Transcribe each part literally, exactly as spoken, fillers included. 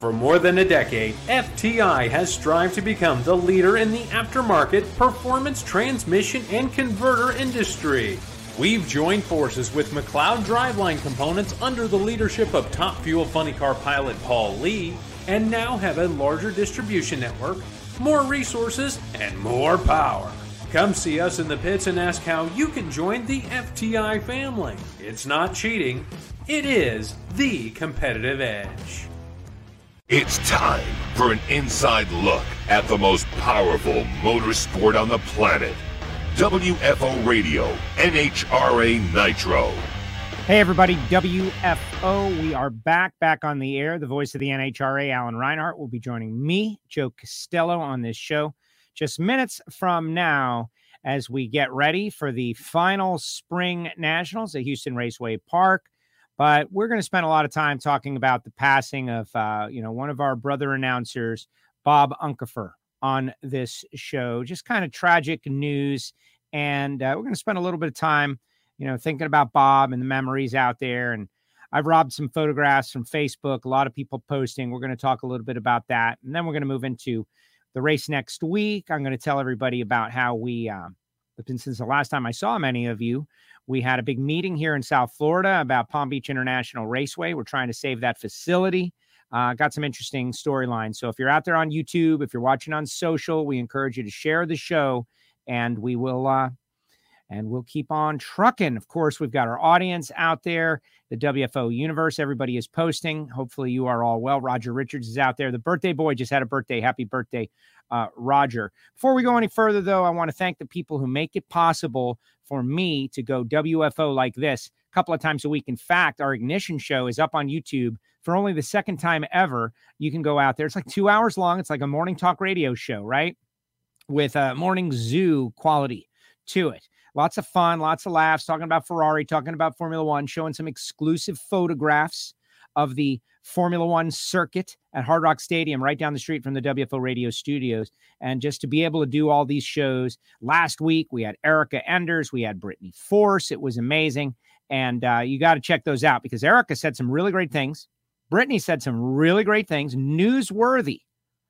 For more than a decade, F T I has strived to become the leader in the aftermarket performance transmission and converter industry. We've joined forces with McLeod Driveline Components under the leadership of Top Fuel Funny Car pilot Paul Lee, and now have a larger distribution network, more resources, and more power. Come see us in the pits and ask how you can join the F T I family. It's not cheating, it is the competitive edge. It's time for an inside look at the most powerful motorsport on the planet. W F O Radio, N H R A Nitro. Hey everybody, W F O. We are back, back on the air. The voice of the N H R A, Alan Reinhart, will be joining me, Joe Costello, on this show just minutes from now as we get ready for the final Spring Nationals at Houston Raceway Park. But we're going to spend a lot of time talking about the passing of, uh, you know, one of our brother announcers, Bob Unkefer, on this show. Just kind of tragic news. And uh, we're going to spend a little bit of time, you know, thinking about Bob and the memories out there. And I've robbed some photographs from Facebook. A lot of people posting. We're going to talk a little bit about that. And then we're going to move into the race next week. I'm going to tell everybody about how we, uh, since the last time I saw many of you, we had a big meeting here in South Florida about Palm Beach International Raceway. We're trying to save that facility. Uh, got some interesting storylines. So if you're out there on YouTube, if you're watching on social, we encourage you to share the show, and we will uh, and we'll keep on trucking. Of course, we've got our audience out there, the W F O universe. Everybody is posting. Hopefully you are all well. Roger Richards is out there. The birthday boy just had a birthday. Happy birthday, uh, Roger. Before we go any further, though, I want to thank the people who make it possible for me to go W F O like this a couple of times a week. In fact, our Ignition show is up on YouTube for only the second time ever. You can go out there. It's like two hours long. It's like a morning talk radio show, right? With a morning zoo quality to it. Lots of fun, lots of laughs, talking about Ferrari, talking about Formula One, showing some exclusive photographs of the Formula One circuit at Hard Rock Stadium right down the street from the W F O radio studios. And just to be able to do all these shows, last week we had Erica Enders, we had Brittany Force. It was amazing. And uh, you got to check those out because Erica said some really great things. Brittany said some really great things, newsworthy,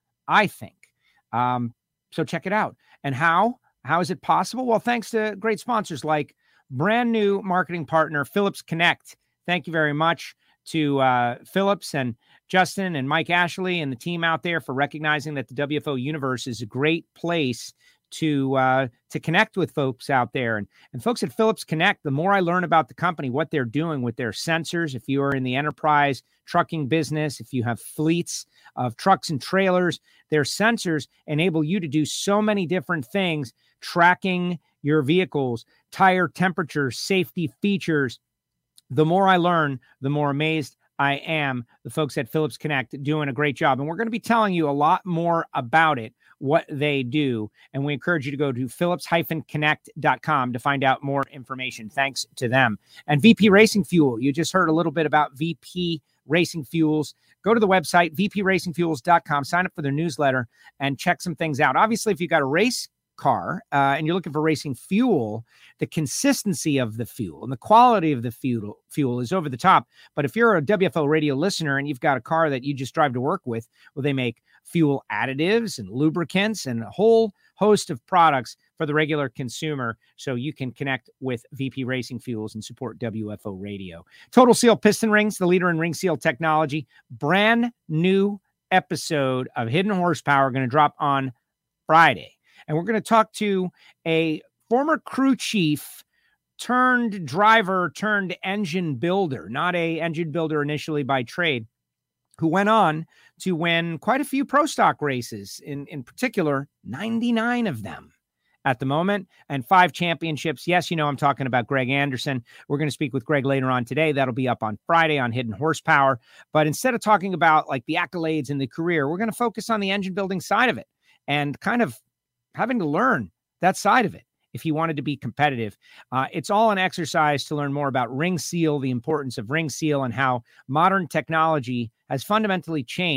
I think. Um, so check it out. And how? How is it possible? Well, thanks to great sponsors like brand new marketing partner, Phillips Connect. Thank you very much to uh, Phillips and Justin and Mike Ashley and the team out there for recognizing that the W F O universe is a great place to uh, to connect with folks out there. And, and folks at Phillips Connect, the more I learn about the company, what they're doing with their sensors, if you are in the enterprise trucking business, if you have fleets of trucks and trailers, their sensors enable you to do so many different things, tracking your vehicles, tire temperature, safety features. The more I learn, the more amazed I am. The folks at Phillips Connect doing a great job. And we're going to be telling you a lot more about it, what they do. And we encourage you to go to phillips connect dot com to find out more information. Thanks to them. And V P Racing Fuel. You just heard a little bit about V P Racing Fuels. Go to the website, v p racing fuels dot com, sign up for their newsletter and check some things out. Obviously, if you've got a race car uh, and you're looking for racing fuel, the consistency of the fuel and the quality of the fuel fuel is over the top. But if you're a W F O radio listener and you've got a car that you just drive to work with, well, they make fuel additives and lubricants and a whole host of products for the regular consumer. So you can connect with V P Racing Fuels and support W F O radio. Total Seal Piston Rings, the leader in ring seal technology. Brand new episode of Hidden Horsepower going to drop on Friday. And we're going to talk to a former crew chief turned driver turned engine builder, not a engine builder initially by trade, who went on to win quite a few pro stock races, in, in particular, ninety-nine of them at the moment, and five championships. Yes, you know, I'm talking about Greg Anderson. We're going to speak with Greg later on today. That'll be up on Friday on Hidden Horsepower. But instead of talking about like the accolades in the career, we're going to focus on the engine building side of it and kind of having to learn that side of it if you wanted to be competitive. Uh, it's all an exercise to learn more about ring seal, the importance of ring seal, and how modern technology has fundamentally changed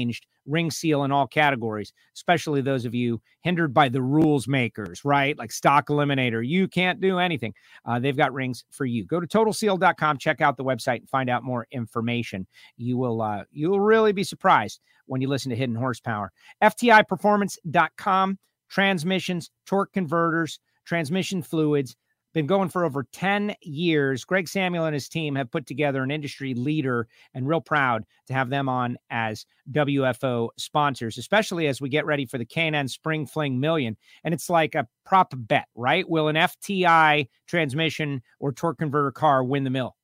ring seal in all categories, especially those of you hindered by the rules makers, right? Like Stock Eliminator. You can't do anything. Uh, they've got rings for you. Go to total seal dot com, check out the website, and find out more information. You will, uh, you will really be surprised when you listen to Hidden Horsepower. F T I performance dot com, transmissions, torque converters, transmission fluids. Been going for over ten years. Greg Samuel and his team have put together an industry leader, and real proud to have them on as W F O sponsors, especially as we get ready for the K and N Spring Fling Million. And it's like a prop bet, right? Will an F T I transmission or torque converter car win the mill?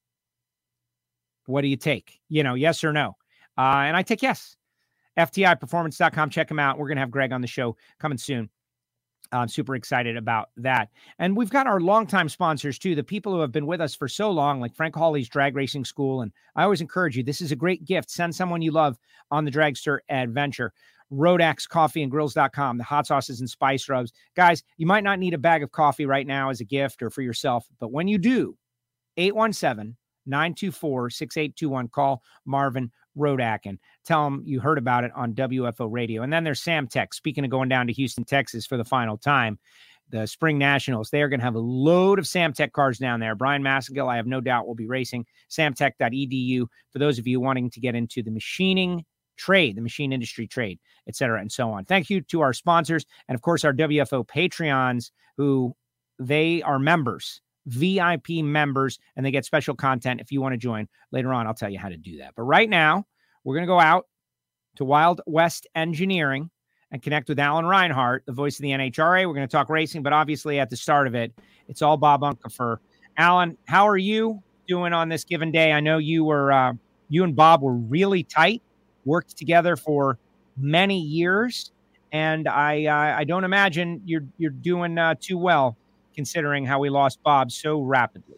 What do you take? You know, yes or no? Uh, and I take yes. F T I performance dot com. Check them out. We're going to have Greg on the show coming soon. I'm super excited about that. And we've got our longtime sponsors too, the people who have been with us for so long, like Frank Hawley's Drag Racing School. And I always encourage you, this is a great gift. Send someone you love on the dragster adventure. Rodax Coffee and Grills dot com, the hot sauces and spice rubs. Guys, you might not need a bag of coffee right now as a gift or for yourself, but when you do, eight one seven, nine two four, six eight two one, call Marvin Rodak and tell them you heard about it on W F O Radio. And then there's Samtech. Speaking of going down to Houston, Texas for the final time, the Spring Nationals, they are going to have a load of Samtech cars down there. Brian Massengill, I have no doubt, will be racing. samtech dot e d u for those of you wanting to get into the machining trade, the machine industry trade, et cetera, and so on. Thank you to our sponsors and, of course, our W F O Patreons, who they are members, V I P members, and they get special content if you want to join. Later on, I'll tell you how to do that. But right now, we're going to go out to Wild West Engineering and connect with Alan Reinhart, the voice of the N H R A. We're going to talk racing, but obviously at the start of it, it's all Bob Unkefer. Alan, how are you doing on this given day? I know you were, uh, you and Bob were really tight, worked together for many years, and I, uh, I don't imagine you're you're doing uh, too well, considering how we lost Bob so rapidly.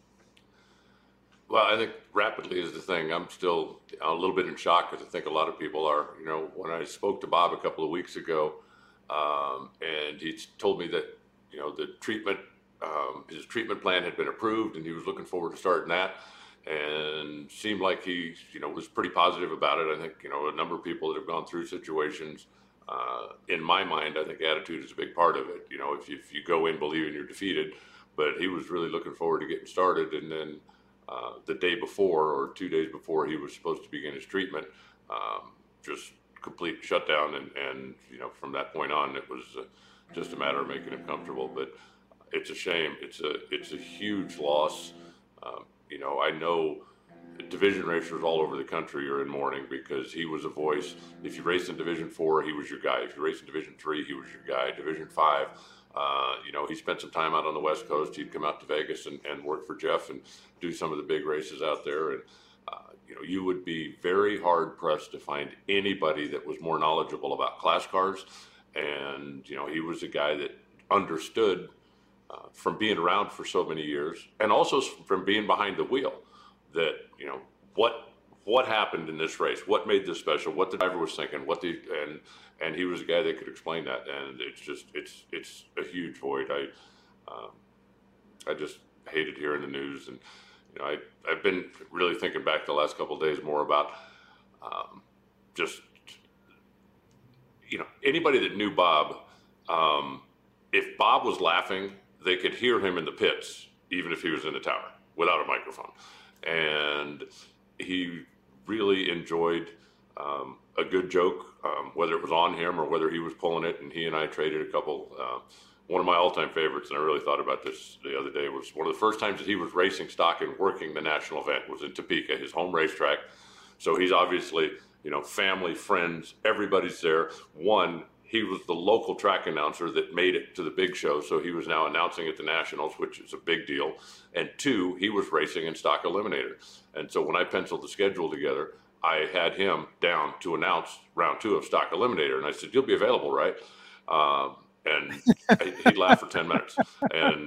Well, I think rapidly is the thing. I'm still a little bit in shock, because I think a lot of people are. You know, when I spoke to Bob a couple of weeks ago, um, and he told me that, you know, the treatment, um, his treatment plan had been approved, and he was looking forward to starting that, and seemed like he, you know, was pretty positive about it. I think, you know, a number of people that have gone through situations, uh, in my mind, I think attitude is a big part of it. You know, if you, if you go in believing you're defeated, but he was really looking forward to getting started, and then Uh, the day before or two days before he was supposed to begin his treatment, um, just complete shutdown. And, and, you know, from that point on, it was uh, just a matter of making him comfortable. But it's a shame. It's a, it's a huge loss. Um, you know, I know division racers all over the country are in mourning, because he was a voice. If you raced in Division Four, he was your guy. If you raced in Division Three, he was your guy. Division Five, Uh, you know, he spent some time out on the West Coast. He'd come out to Vegas and, and work for Jeff and do some of the big races out there. And, uh, you know, you would be very hard pressed to find anybody that was more knowledgeable about class cars. And, you know, he was a guy that understood uh, from being around for so many years, and also from being behind the wheel, that, you know, what, what happened in this race, what made this special, what the driver was thinking, what the, and, And he was a guy that could explain that, and it's just it's it's a huge void. I um, I just hated hearing the news, and you know I I've been really thinking back the last couple of days more about um, just you know anybody that knew Bob. Um, if Bob was laughing, they could hear him in the pits, even if he was in the tower without a microphone, and he really enjoyed um, a good joke. Um, whether it was on him or whether he was pulling it, and he and I traded a couple. Uh, one of my all-time favorites, and I really thought about this the other day, was one of the first times that he was racing stock and working the national event was in Topeka, his home racetrack. So he's obviously, you know, family, friends, everybody's there. One, he was the local track announcer that made it to the big show, so he was now announcing at the Nationals, which is a big deal. And two, he was racing in Stock Eliminator. And so when I penciled the schedule together, I had him down to announce round two of Stock Eliminator. And I said, "You'll be available, right?" Um, and he'd laugh for ten minutes. And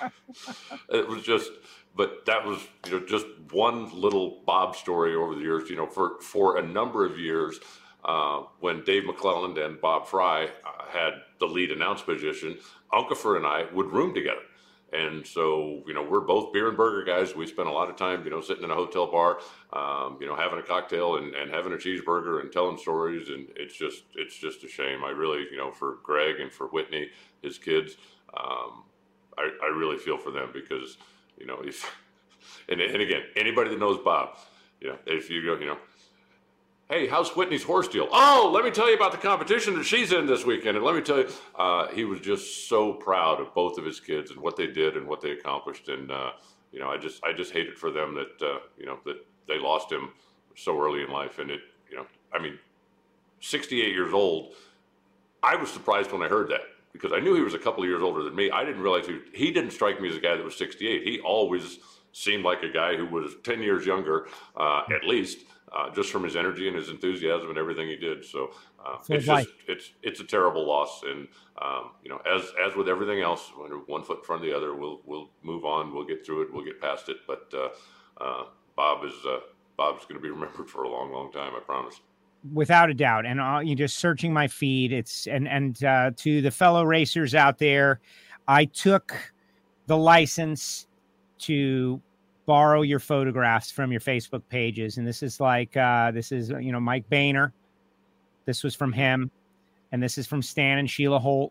it was just, but that was, you know, just one little Bob story over the years. You know, for, for a number of years, uh, when Dave McClelland and Bob Fry uh, had the lead announce position, Unkefer and I would room together. And so, you know, we're both beer and burger guys. We spend a lot of time, you know, sitting in a hotel bar, um, you know, having a cocktail and, and having a cheeseburger and telling stories. And it's just, it's just a shame. I really, you know, for Greg and for Whitney, his kids, um, I, I really feel for them because, you know, if, and, and again, anybody that knows Bob, you know, if you go, you know, hey, how's Whitney's horse deal? Oh, let me tell you about the competition that she's in this weekend. And let me tell you, uh, he was just so proud of both of his kids and what they did and what they accomplished. And, uh, you know, I just, I just hated for them that, uh, you know, that they lost him so early in life. And it, you know, I mean, sixty-eight years old, I was surprised when I heard that because I knew he was a couple of years older than me. I didn't realize he, he didn't strike me as a guy that was sixty-eight. He always seemed like a guy who was ten years younger, uh, at least. Uh, just from his energy and his enthusiasm and everything he did. So uh, it's just, it's, it's a terrible loss. And, um, you know, as, as with everything else, when one foot in front of the other, we'll, we'll move on, we'll get through it, we'll get past it. But uh, uh, Bob is, uh, Bob's going to be remembered for a long, long time. I promise. Without a doubt. And uh, you just searching my feed. It's and, and uh, to the fellow racers out there, I took the license to borrow your photographs from your Facebook pages. And this is like, uh, this is, you know, Mike Boehner. This was from him. And this is from Stan and Sheila Holt.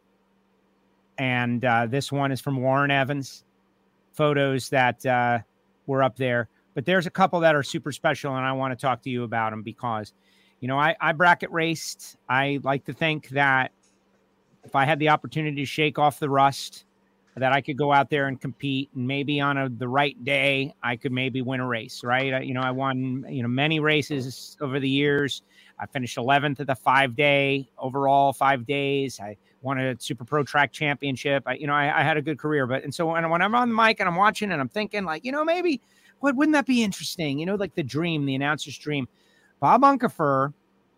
And uh, this one is from Warren Evans. Photos that uh, were up there. But there's a couple that are super special, and I want to talk to you about them because, you know, I, I bracket raced. I like to think that if I had the opportunity to shake off the rust, that I could go out there and compete, and maybe on a, the right day, I could maybe win a race, right? I, you know, I won, you know, many races over the years. I finished eleventh at the five day overall, five days. I won a Super Pro Track Championship. I, you know, I, I had a good career, but, and so when, when I'm on the mic and I'm watching and I'm thinking like, you know, maybe what, wouldn't that be interesting? You know, like the dream, the announcer's dream. Bob Unkefer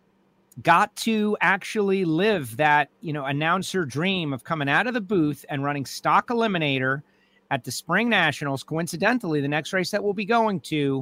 got to actually live that, you know, announcer dream of coming out of the booth and running Stock Eliminator at the Spring Nationals, coincidentally, the next race that we'll be going to,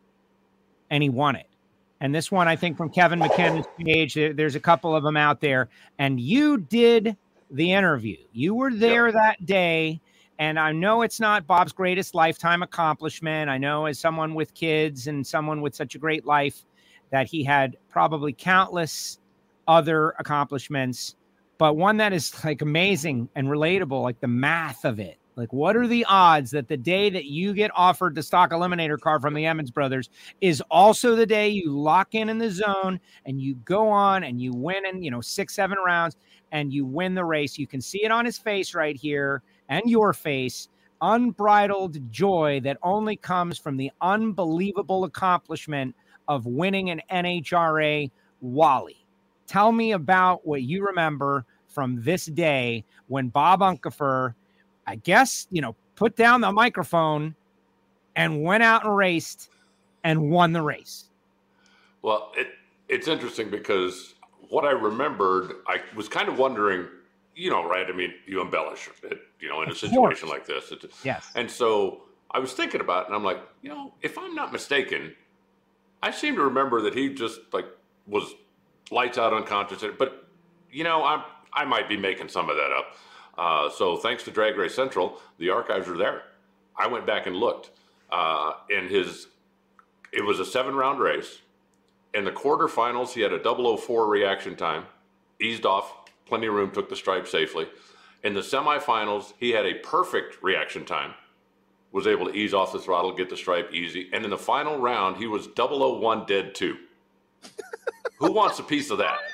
and he won it. And this one, I think, from Kevin McKinnon's page, there, there's a couple of them out there, and you did the interview. You were there yep. that day, and I know it's not Bob's greatest lifetime accomplishment. I know as someone with kids and someone with such a great life, that he had probably countless other accomplishments, but one that is like amazing and relatable, like the math of it. Like, what are the odds that the day that you get offered the Stock Eliminator car from the Emmons brothers is also the day you lock in in the zone and you go on and you win in, you know, six, seven rounds and you win the race? You can see it on his face right here and your face. Unbridled joy that only comes from the unbelievable accomplishment of winning an N H R A Wally. Tell me about what you remember from this day when Bob Unkefer, I guess, you know, put down the microphone and went out and raced and won the race. Well, it it's interesting because what I remembered, I was kind of wondering, you know, right? I mean, you embellish it, you know, in a situation like this. It's, yes. And so I was thinking about it and I'm like, you know, if I'm not mistaken, I seem to remember that he just like was lights out unconscious, but you know, I'm, I might be making some of that up. Uh, so thanks to Drag Race Central, the archives are there. I went back and looked uh, in his, it was a seven round race. In the quarterfinals, he had a double oh four reaction time, eased off, plenty of room, took the stripe safely. In the semifinals, he had a perfect reaction time, was able to ease off the throttle, get the stripe easy. And in the final round, he was double oh one dead two. Who wants a piece of that?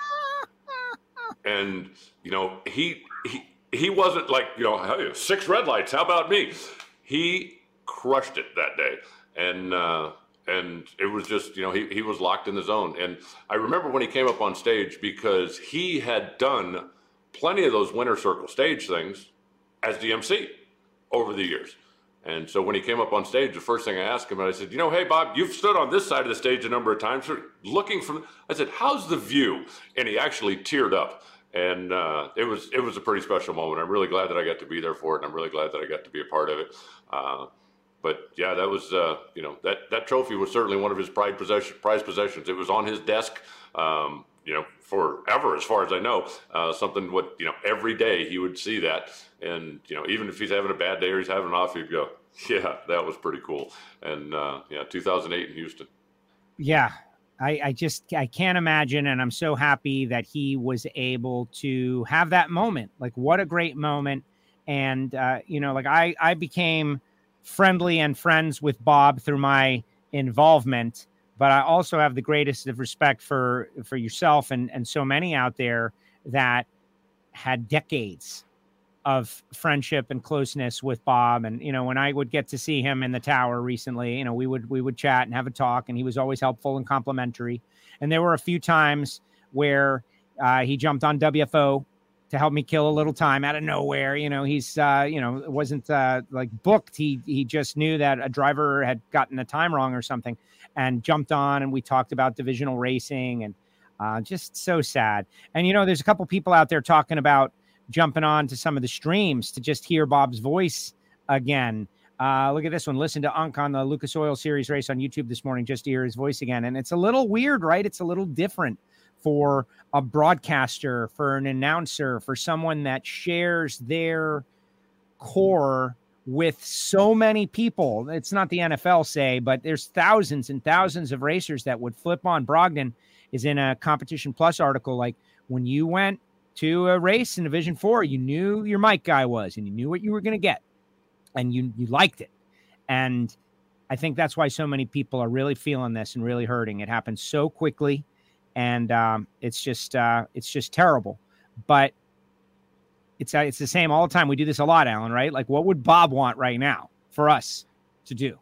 And, you know, he, he, he wasn't like, you know, hey, six red lights, how about me? He crushed it that day. And, uh, and it was just, you know, he, he was locked in the zone. And I remember when he came up on stage because he had done plenty of those winner circle stage things as the M C over the years. And so when he came up on stage, the first thing I asked him, I said, you know, hey, Bob, you've stood on this side of the stage a number of times. Looking from, I said, how's the view? And he actually teared up. And uh, it was it was a pretty special moment. I'm really glad that I got to be there for it. And I'm really glad that I got to be a part of it. Uh, but, yeah, that was, uh, you know, that, that trophy was certainly one of his pride possession, prized possessions. It was on his desk um, you know, forever, as far as I know, uh, something what, you know, every day he would see that. And, you know, even if he's having a bad day or he's having an off, he'd go, yeah, that was pretty cool. And, uh, yeah, two thousand eight in Houston. Yeah. I, I just, I can't imagine. And I'm so happy that he was able to have that moment. Like, what a great moment. And, uh, you know, like I, I became friendly and friends with Bob through my involvement, but I also have the greatest of respect for, for yourself and, and so many out there that had decades of friendship and closeness with Bob. And, you know, when I would get to see him in the tower recently, you know, we would, we would chat and have a talk, and he was always helpful and complimentary. And there were a few times where uh, he jumped on W F O to help me kill a little time out of nowhere. You know, he's, uh, you know, it wasn't uh, like booked. He, he just knew that a driver had gotten a time wrong or something and jumped on, and we talked about divisional racing, and uh, just so sad. And, you know, there's a couple people out there talking about jumping on to some of the streams to just hear Bob's voice again. Uh, look at this one. Listen to Unk on the Lucas Oil Series race on YouTube this morning just to hear his voice again. And it's a little weird, right? It's a little different for a broadcaster, for an announcer, for someone that shares their core with so many people. It's not the N F L, say, but there's thousands and thousands of racers that would flip on. Brogdon is in a Competition Plus article. Like, when you went to a race in Division Four, you knew your mic guy was, and you knew what you were going to get, and you you liked it. And I think that's why so many people are really feeling this and really hurting. It happens so quickly, and um, it's just uh, it's just terrible. But it's uh, it's the same all the time. We do this a lot, Alan, right? Like, what would Bob want right now for us to do?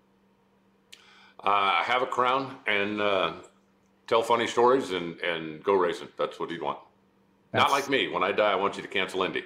Uh, have a crown and uh, tell funny stories and and go racing. That's what he'd want. That's... Not like me. When I die, I want you to cancel Indy.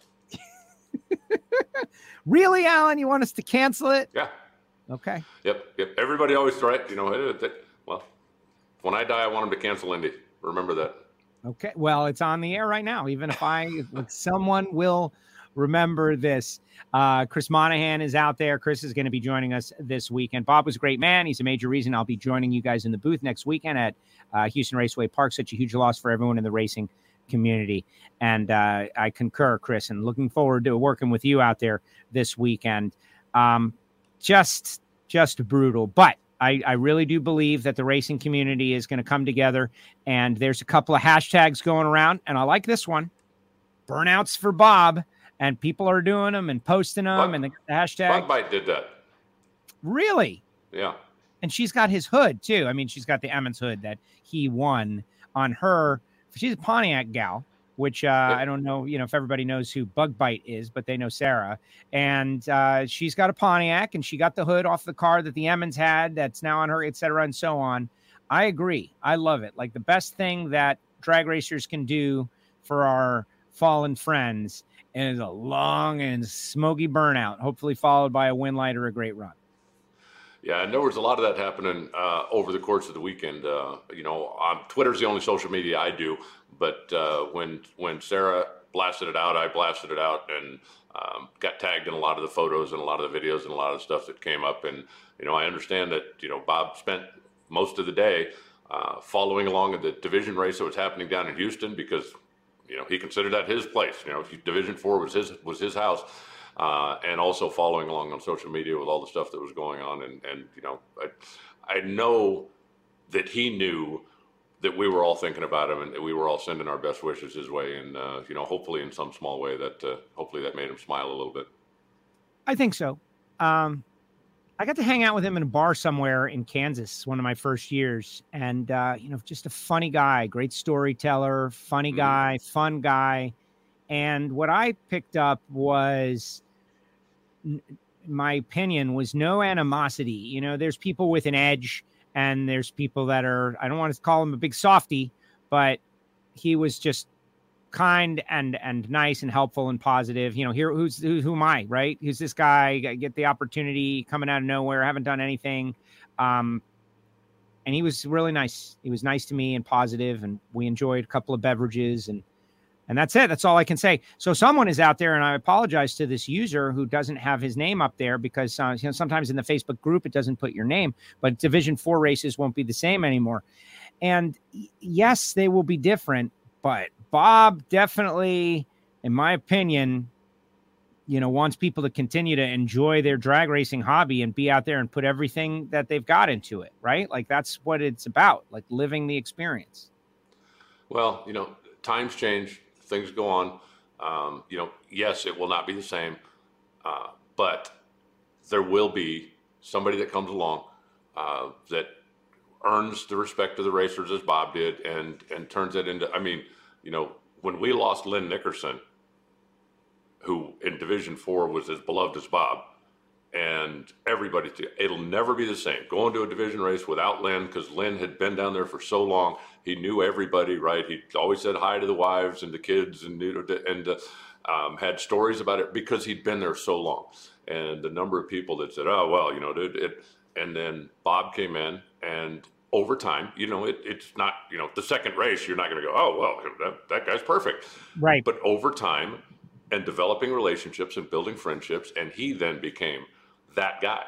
Really, Alan? You want us to cancel it? Yeah. Okay. Yep. Yep. Everybody always right. You know, well, when I die, I want them to cancel Indy. Remember that. Okay. Well, it's on the air right now. Even if I, like, someone will remember this. Uh, Chris Monahan is out there. Chris is going to be joining us this weekend. Bob was a great man. He's a major reason I'll be joining you guys in the booth next weekend at uh, Houston Raceway Park. Such a huge loss for everyone in the racing community. And uh, I concur, Chris, and looking forward to working with you out there this weekend. Um, just, just brutal. But I, I really do believe that the racing community is going to come together, and there's a couple of hashtags going around, and I like this one, burnouts for Bob, and people are doing them and posting them. Bug, and the, the hashtag Bug Bite did that. Really? Yeah. And she's got his hood too. I mean, she's got the Emmons hood that he won on her. She's a Pontiac gal, which uh, yeah. I don't know, you know, if everybody knows who Bug Bite is, but they know Sarah. And uh, she's got a Pontiac, and she got the hood off the car that the Emmons had that's now on her, et cetera, and so on. I agree. I love it. Like, the best thing that drag racers can do for our fallen friends is a long and smoky burnout, hopefully followed by a win light or a great run. Yeah, and there was a lot of that happening uh, over the course of the weekend. Uh, you know, um, Twitter's the only social media I do, but uh, when when Sarah blasted it out, I blasted it out and um, got tagged in a lot of the photos and a lot of the videos and a lot of the stuff that came up. And, you know, I understand that, you know, Bob spent most of the day uh, following along in the division race that was happening down in Houston because, you know, he considered that his place. You know, Division Four was his was his house. Uh, and also following along on social media with all the stuff that was going on. And, and you know, I, I know that he knew that we were all thinking about him and that we were all sending our best wishes his way. And, uh, you know, hopefully in some small way that uh, hopefully that made him smile a little bit. I think so. Um, I got to hang out with him in a bar somewhere in Kansas, one of my first years. And, uh, you know, just a funny guy, great storyteller, funny guy, mm-hmm. fun guy. And what I picked up was, in my opinion, was no animosity. You know, there's people with an edge, and there's people that are, I don't want to call him a big softy, but he was just kind and and nice and helpful and positive. You know, here, who's who, who am I, right? Who's this guy? Get the opportunity coming out of nowhere. Haven't done anything. Um, and he was really nice. He was nice to me and positive, and we enjoyed a couple of beverages, and And that's it. That's all I can say. So someone is out there, and I apologize to this user who doesn't have his name up there because uh, you know, sometimes in the Facebook group, it doesn't put your name, but Division four races won't be the same anymore. And yes, they will be different, but Bob definitely, in my opinion, you know, wants people to continue to enjoy their drag racing hobby and be out there and put everything that they've got into it, right? Like that's what it's about, like living the experience. Well, you know, times change. Things go on. Um, you know, yes, it will not be the same, uh, but there will be somebody that comes along uh, that earns the respect of the racers as Bob did, and and turns it into. I mean, you know, when we lost Lynn Nickerson, who in Division Four was as beloved as Bob, and everybody, it'll never be the same. Going to a division race without Lynn, because Lynn had been down there for so long. He knew everybody, right? He always said hi to the wives and the kids, and and uh, um, had stories about it because he'd been there so long. And the number of people that said, "Oh, well, you know," it, it and then Bob came in, and over time, you know, it, it's not, you know, the second race, you're not going to go, "Oh, well, that, that guy's perfect," right? But over time, and developing relationships and building friendships, and he then became that guy.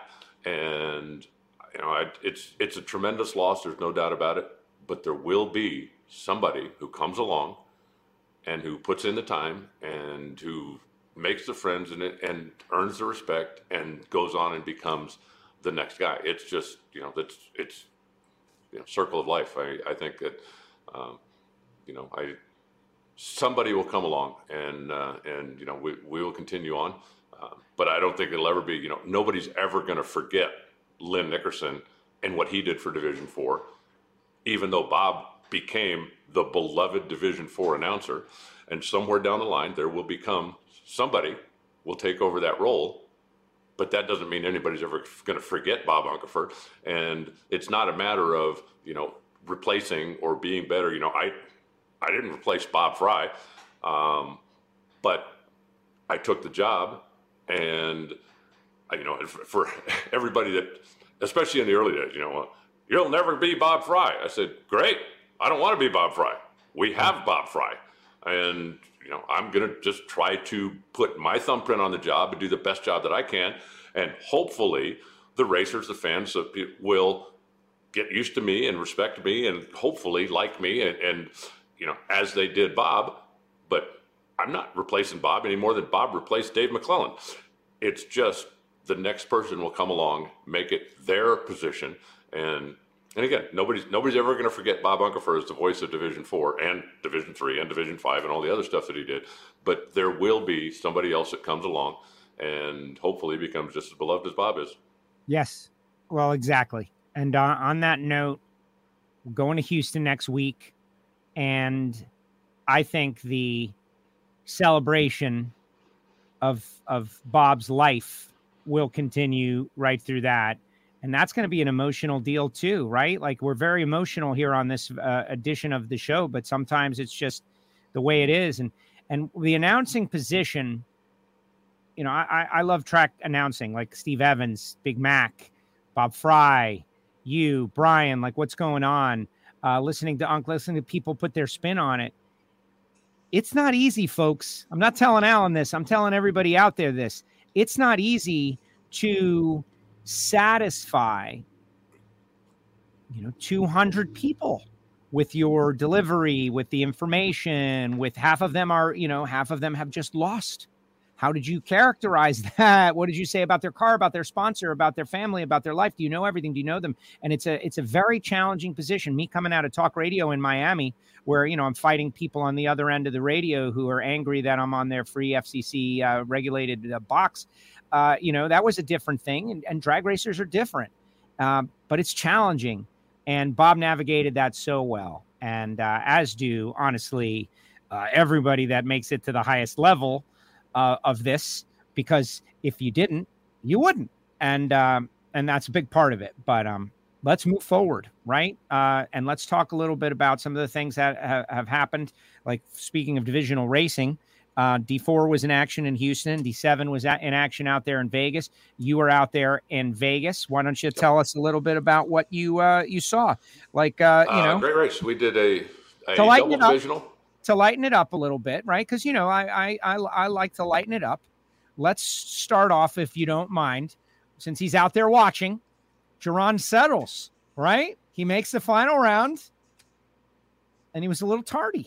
And you know, I, it's it's a tremendous loss. There's no doubt about it. But there will be somebody who comes along and who puts in the time and who makes the friends in it and earns the respect and goes on and becomes the next guy. It's just, you know, that's it's you know, circle of life. I, I think that um, you know, I somebody will come along and uh, and you know, we we will continue on. Uh, but I don't think it'll ever be, you know, nobody's ever going to forget Lynn Nickerson and what he did for Division Four. Even though Bob became the beloved Division Four announcer, and somewhere down the line there will become somebody will take over that role, but that doesn't mean anybody's ever going to forget Bob Unkefer. And it's not a matter of, you know, replacing or being better. You know, I I didn't replace Bob Fry, um, but I took the job, and you know, for everybody that, especially in the early days, you know. You'll never be Bob Fry. I said, great. I don't want to be Bob Fry. We have Bob Fry. And, you know, I'm going to just try to put my thumbprint on the job and do the best job that I can. And hopefully the racers, the fans will get used to me and respect me and hopefully like me. And, and, you know, as they did Bob, but I'm not replacing Bob any more than Bob replaced Dave McClellan. It's just the next person will come along, make it their position. And and again, nobody's nobody's ever going to forget Bob Unkefer as the voice of Division Four and Division Three and Division Five and all the other stuff that he did. But there will be somebody else that comes along and hopefully becomes just as beloved as Bob is. Yes, well, exactly. And uh, on that note, we're going to Houston next week, and I think the celebration of of Bob's life will continue right through that. And that's going to be an emotional deal too, right? Like we're very emotional here on this uh, edition of the show, but sometimes it's just the way it is. And and the announcing position, you know, I, I love track announcing, like Steve Evans, Big Mac, Bob Fry, you, Brian, like what's going on? Uh, listening to Unc, listening to people put their spin on it. It's not easy, folks. I'm not telling Alan this. I'm telling everybody out there this. It's not easy to satisfy, you know, two hundred people with your delivery, with the information, with half of them are, you know, half of them have just lost. How did you characterize that? What did you say about their car, about their sponsor, about their family, about their life? Do you know everything? Do you know them? And it's a, it's a very challenging position. Me coming out of talk radio in Miami, where, you know, I'm fighting people on the other end of the radio who are angry that I'm on their free F C C uh, regulated uh, box. Uh, you know, that was a different thing, and, and drag racers are different, um, but it's challenging. And Bob navigated that so well. And uh, as do, honestly, uh, everybody that makes it to the highest level uh, of this, because if you didn't, you wouldn't. And um, and that's a big part of it. But um, let's move forward, right? Uh, and let's talk a little bit about some of the things that ha- have happened. Like speaking of divisional racing, Uh, D four was in action in Houston. D seven was at, in action out there in Vegas. You were out there in Vegas. Why don't you tell us a little bit about what you uh, you saw? Like, uh, you uh, know, great race. We did a, a double divisional. to lighten it up a little bit, right? Because, you know, I, I, I, I like to lighten it up. Let's start off, if you don't mind, since he's out there watching, Jerron Settles, right? He makes the final round, and he was a little tardy.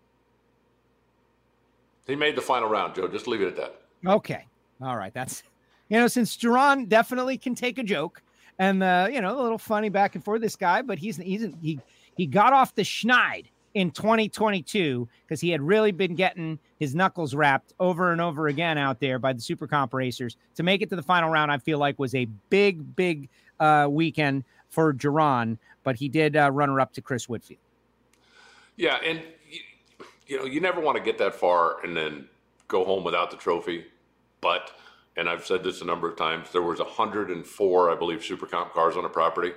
He made the final round, Joe. Just leave it at that. Okay. All right. That's, you know, since Jerron definitely can take a joke and, uh, you know, a little funny back and forth, this guy, but he's, he's, he, he got off the schneid in twenty twenty-two because he had really been getting his knuckles wrapped over and over again out there by the Super Comp racers. To make it to the final round, I feel like was a big, big uh, weekend for Jerron, but he did uh, runner up to Chris Whitfield. Yeah. And, you know, you never want to get that far and then go home without the trophy. But, and I've said this a number of times, there was one hundred four, I believe, Super Comp cars on the property.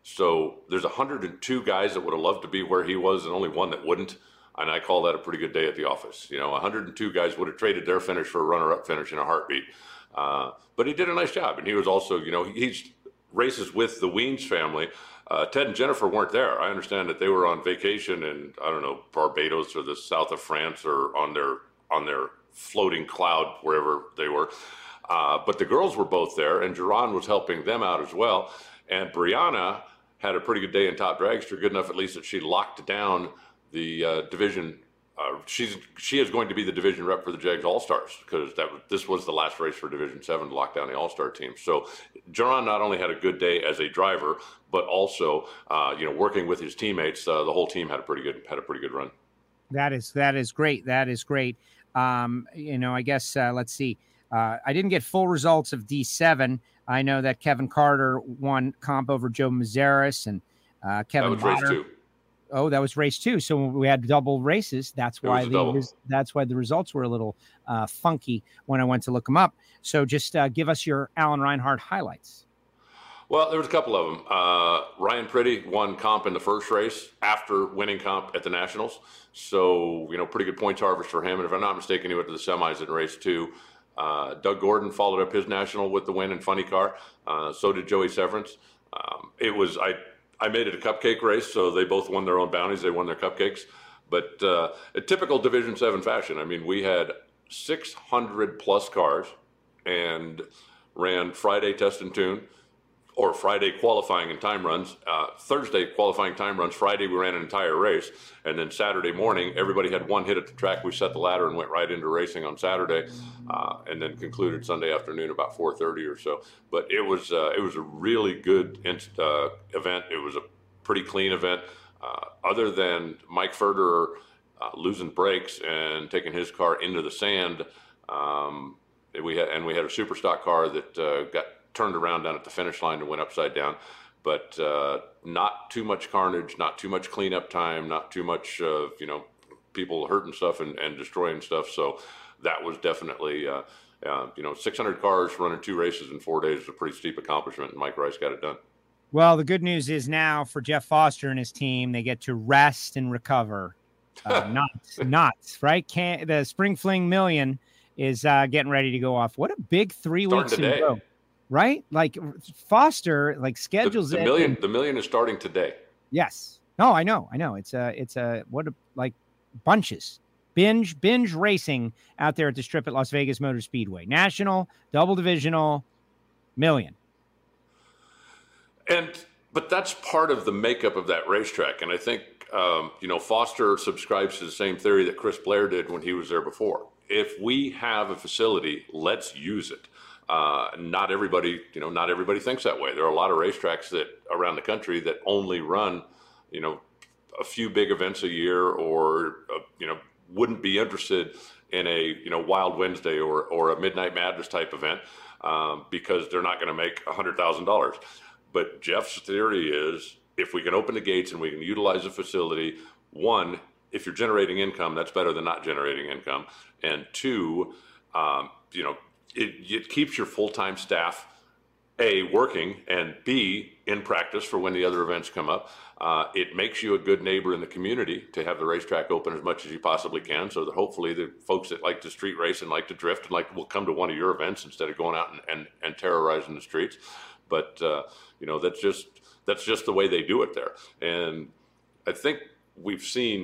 So there's one hundred two guys that would have loved to be where he was and only one that wouldn't. And I call that a pretty good day at the office. You know, one hundred two guys would have traded their finish for a runner-up finish in a heartbeat. Uh, but he did a nice job. And he was also, you know, he's races with the Weens family. Uh, Ted and Jennifer weren't there. I understand that they were on vacation in, I don't know, Barbados or the south of France or on their on their floating cloud, wherever they were. Uh, but the girls were both there, and Jerron was helping them out as well. And Brianna had a pretty good day in Top Dragster, good enough at least that she locked down the uh, division. Uh, she's she is going to be the division rep for the Jags All-Stars because that this was the last race for Division Seven to lock down the All-Star team. So Jerron not only had a good day as a driver, but also uh, you know working with his teammates. Uh, the whole team had a pretty good had a pretty good run. That is that is great. That is great. Um, you know, I guess uh, let's see. Uh, I didn't get full results of D seven. I know that Kevin Carter won comp over Joe Mazeris and uh, Kevin. That was race two. Oh, that was race two. So we had double races. That's why the that's why the results were a little uh, funky when I went to look them up. So just uh, give us your Alan Reinhart highlights. Well, there was a couple of them. Uh, Ryan Pretty won comp in the first race after winning comp at the Nationals. So, you know, pretty good points harvest for him. And if I'm not mistaken, he went to the semis in race two. Uh, Doug Gordon followed up his National with the win in Funny Car. Uh, so did Joey Severance. Um, it was, I, I made it a cupcake race, so they both won their own bounties. They won their cupcakes. But uh, a typical Division seven fashion. I mean, we had six hundred plus cars and ran Friday test and tune, or Friday qualifying and time runs, uh, Thursday qualifying time runs, Friday we ran an entire race, and then Saturday morning, everybody had one hit at the track. We set the ladder and went right into racing on Saturday, uh, and then concluded Sunday afternoon about four thirty or so. But it was uh, it was a really good uh, event. It was a pretty clean event, uh, other than Mike Ferderer uh, losing brakes and taking his car into the sand. Um, we had and we had a super stock car that uh, got turned around down at the finish line and went upside down, but uh, not too much carnage, not too much cleanup time, not too much, uh, you know, people hurting stuff and, and destroying stuff. So that was definitely, uh, uh, you know, six hundred cars running two races in four days is a pretty steep accomplishment, and Mike Rice got it done. Well, the good news is now for Jeff Foster and his team, they get to rest and recover. Uh, knots, knots, right? Can't, the Spring Fling Million is uh, getting ready to go off. What a big three Starting weeks today. in a row. Right? Like Foster, like schedules the, the it million. and, the million is starting today. Yes. No, I know. I know. It's a, it's a, what a, like bunches, binge, binge racing out there at the strip at Las Vegas Motor Speedway. National, double divisional, million. And, but that's part of the makeup of that racetrack. And I think, um, you know, Foster subscribes to the same theory that Chris Blair did when he was there before. If we have a facility, let's use it. Uh, not everybody, you know, not everybody thinks that way. There are a lot of racetracks that around the country that only run, you know, a few big events a year, or uh, you know, wouldn't be interested in a you know Wild Wednesday or or a Midnight Madness type event um, because they're not going to make a hundred thousand dollars. But Jeff's theory is, if we can open the gates and we can utilize the facility, one, if you're generating income, that's better than not generating income, and two, um, you know. It, it keeps your full-time staff, A, working, and B, in practice for when the other events come up. Uh, it makes you a good neighbor in the community to have the racetrack open as much as you possibly can, so that hopefully the folks that like to street race and like to drift and like will come to one of your events instead of going out and, and, and terrorizing the streets. But, uh, you know, that's just that's just the way they do it there. And I think we've seen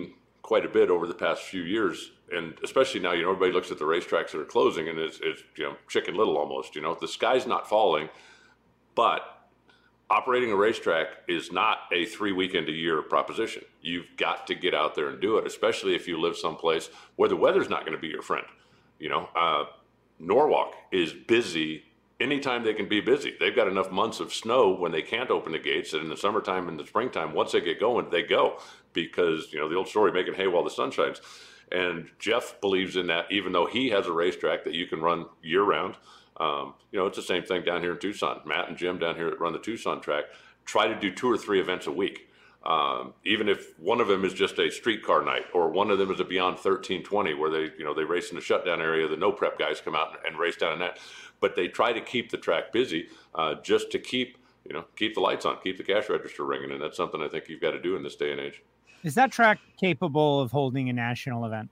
quite a bit over the past few years. And especially now, you know, everybody looks at the racetracks that are closing and it's, it's you know, Chicken Little almost, you know, the sky's not falling, but operating a racetrack is not a three weekend a year proposition. You've got to get out there and do it, especially if you live someplace where the weather's not going to be your friend. You know, uh, Norwalk is busy anytime they can be busy. They've got enough months of snow when they can't open the gates, and in the summertime and the springtime, once they get going, they go, because, you know, the old story, making hay while the sun shines. And Jeff believes in that, even though he has a racetrack that you can run year round. Um, you know, it's the same thing down here in Tucson. Matt and Jim down here that run the Tucson track try to do two or three events a week. Um, even if one of them is just a streetcar night, or one of them is a Beyond thirteen twenty where they, you know, they race in the shutdown area, the no prep guys come out and, and race down in that. But they try to keep the track busy, uh, just to keep, you know, keep the lights on, keep the cash register ringing. And that's something I think you've got to do in this day and age. Is that track capable of holding a national event?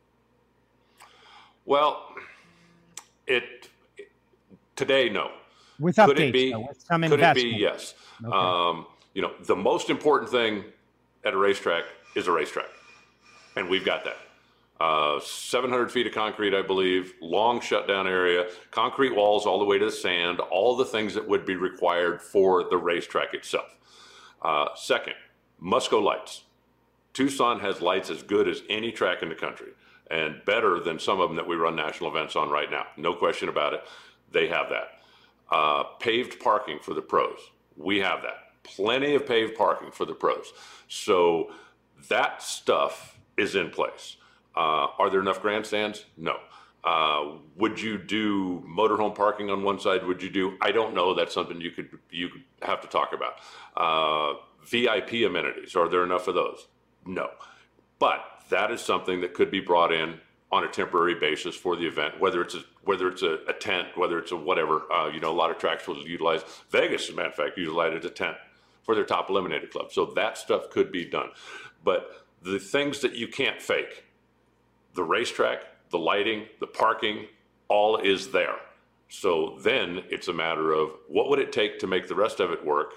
Well, it today, no. With could updates, it be? Though, with some could investment. it be? Yes. Okay. Um, you know, the most important thing at a racetrack is a racetrack, and we've got that. Uh, seven hundred feet of concrete, I believe, long shutdown area, concrete walls all the way to the sand, all the things that would be required for the racetrack itself. Uh, second, Musco lights. Tucson has lights as good as any track in the country, and better than some of them that we run national events on right now. No question about it. They have that. Uh, paved parking for the pros. We have that. Plenty of paved parking for the pros. So that stuff is in place. Uh, are there enough grandstands? No. Uh, would you do motorhome parking on one side? Would you do, I don't know. That's something you could, you could have to talk about. Uh, V I P amenities, are there enough of those? No. But that is something that could be brought in on a temporary basis for the event, whether it's a, whether it's a, a tent, whether it's a whatever. Uh, you know, a lot of tracks will utilize, Vegas, as a matter of fact, utilized a tent for their top eliminated club. So that stuff could be done. But the things that you can't fake, the racetrack, the lighting, the parking, all is there. So then it's a matter of what would it take to make the rest of it work,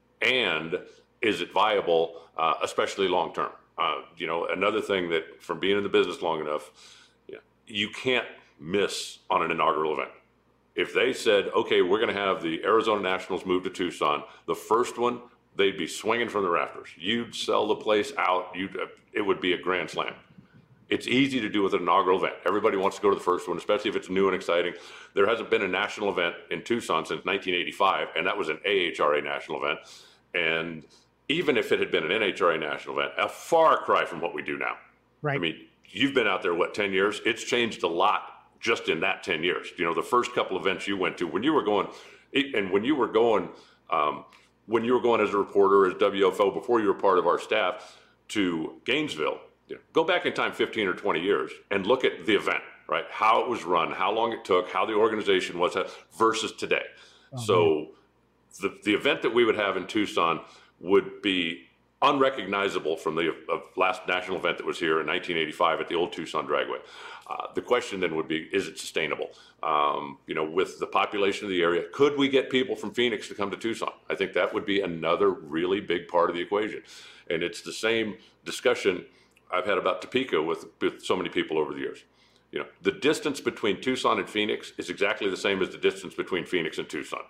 and is it viable, uh, especially long term? Uh, you know, another thing that, from being in the business long enough, you know, you can't miss on an inaugural event. If they said, okay, we're going to have the Arizona Nationals move to Tucson, the first one, they'd be swinging from the rafters. You'd sell the place out. You'd, it would be a grand slam. It's easy to do with an inaugural event. Everybody wants to go to the first one, especially if it's new and exciting. There hasn't been a national event in Tucson since nineteen eighty-five, and that was an A H R A national event. And even if it had been an N H R A national event, a far cry from what we do now. Right. I mean, you've been out there, what, ten years? It's changed a lot just in that ten years. You know, the first couple events you went to, when you were going, and when you were going, um, when you were going as a reporter, as W F O, before you were part of our staff, to Gainesville, you know, go back in time fifteen or twenty years and look at the event, right? How it was run, how long it took, how the organization was versus today. Uh-huh. So the, the event that we would have in Tucson would be unrecognizable from the uh, last national event that was here in nineteen eighty-five at the old Tucson Dragway. Uh, the question then would be, is it sustainable? Um, you know, with the population of the area, could we get people from Phoenix to come to Tucson? I think that would be another really big part of the equation. And it's the same discussion I've had about Topeka with, with so many people over the years. You know, the distance between Tucson and Phoenix is exactly the same as the distance between Phoenix and Tucson.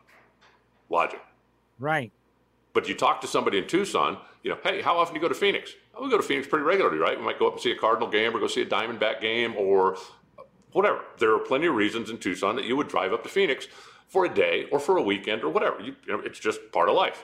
Logic. Right. But you talk to somebody in Tucson, you know, hey, how often do you go to Phoenix? Oh, we go to Phoenix pretty regularly, right? We might go up and see a Cardinal game or go see a Diamondback game or whatever. There are plenty of reasons in Tucson that you would drive up to Phoenix for a day or for a weekend or whatever. You, you know, it's just part of life.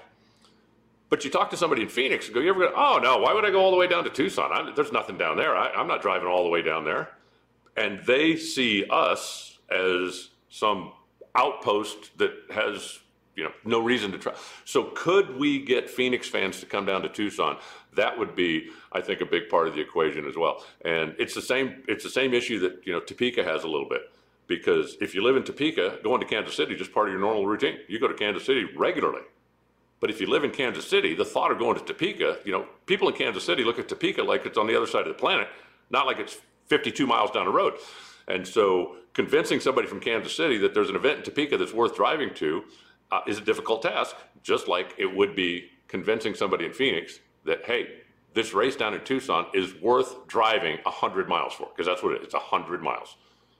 But you talk to somebody in Phoenix and go, you ever go, oh, no, why would I go all the way down to Tucson? I'm, there's nothing down there. I, I'm not driving all the way down there. And they see us as some outpost that has, you know, no reason to try. So could we get Phoenix fans to come down to Tucson? That would be, I think, a big part of the equation as well. And it's the same, it's the same issue that, you know, Topeka has a little bit. Because if you live in Topeka, going to Kansas City is just part of your normal routine. You go to Kansas City regularly. But if you live in Kansas City, the thought of going to Topeka, you know, people in Kansas City look at Topeka like it's on the other side of the planet, not like it's fifty-two miles down the road. And so convincing somebody from Kansas City that there's an event in Topeka that's worth driving to uh, is a difficult task, just like it would be convincing somebody in Phoenix that, hey, this race down in Tucson is worth driving one hundred miles for, because that's what it is. It's one hundred miles.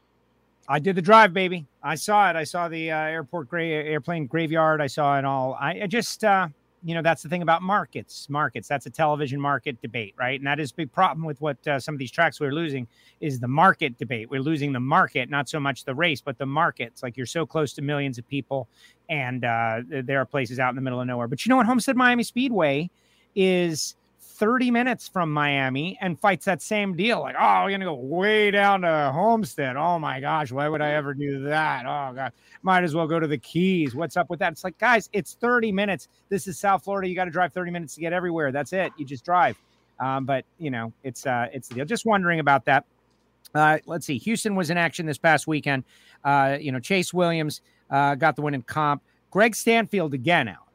I did the drive, baby. I saw it. I saw the uh, airport gra- airplane graveyard. I saw it all. I, I just, uh, you know, that's the thing about markets. Markets. That's a television market debate, right? And that is a big problem with what uh, some of these tracks we're losing is the market debate. We're losing the market, not so much the race, but the market. It's like you're so close to millions of people, and uh, there are places out in the middle of nowhere. But you know what? Homestead Miami Speedway is thirty minutes from Miami and fights that same deal. Like, oh, we're going to go way down to Homestead. Oh my gosh, why would I ever do that? Oh God, might as well go to the Keys. What's up with that? It's like, guys, it's thirty minutes. This is South Florida. You got to drive thirty minutes to get everywhere. That's it. You just drive. Um, but you know, it's, uh, it's the deal. Just wondering about that. Uh, let's see. Houston was in action this past weekend. Uh, you know, Chase Williams uh, got the win in comp. Greg Stanfield again out.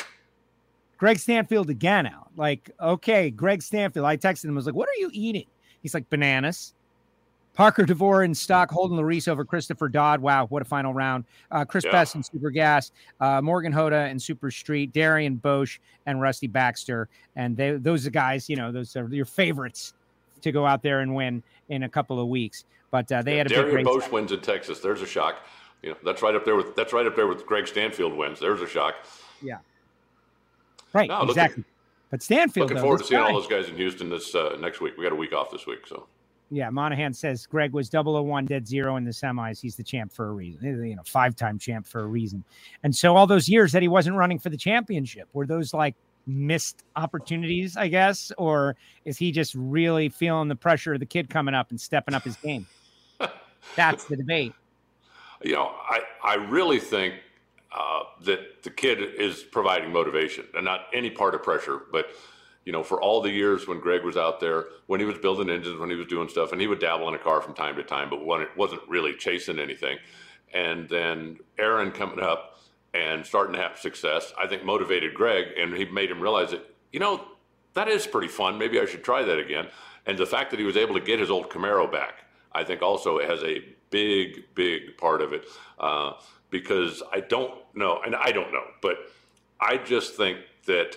Greg Stanfield again out. Like, okay, Greg Stanfield. I texted him. I was like, what are you eating? He's like, bananas. Parker DeVore in stock, holding Larice over Christopher Dodd. Wow, what a final round. Uh, Chris yeah. Best in Super Gas, uh, Morgan Hoda in Super Street, Darian Bosch and Rusty Baxter. And they, those are guys, you know, those are your favorites to go out there and win in a couple of weeks. But uh, they yeah, had a Darian big race. Bosch wins in Texas. There's a shock. You know, that's right up there with that's right up there with Greg Stanfield wins. There's a shock. Yeah. Right, no, Looking, exactly. But Stanfield, looking though, forward to seeing guy, all those guys in Houston this uh, next week. We got a week off this week, so. Yeah, Monahan says Greg was double oh one dead zero in the semis. He's the champ for a reason, you know, five-time champ for a reason. And so all those years that he wasn't running for the championship, were those like missed opportunities, I guess? Or is he just really feeling the pressure of the kid coming up and stepping up his game? That's the debate. You know, I, I really think uh, that the kid is providing motivation and not any part of pressure, but you know, for all the years when Greg was out there, when he was building engines, when he was doing stuff, and he would dabble in a car from time to time, but when it wasn't really chasing anything. And then Aaron coming up and starting to have success, I think motivated Greg, and he made him realize that, you know, that is pretty fun. Maybe I should try that again. And the fact that he was able to get his old Camaro back, I think also has a big, big part of it. Uh, because I don't know, and I don't know, but I just think that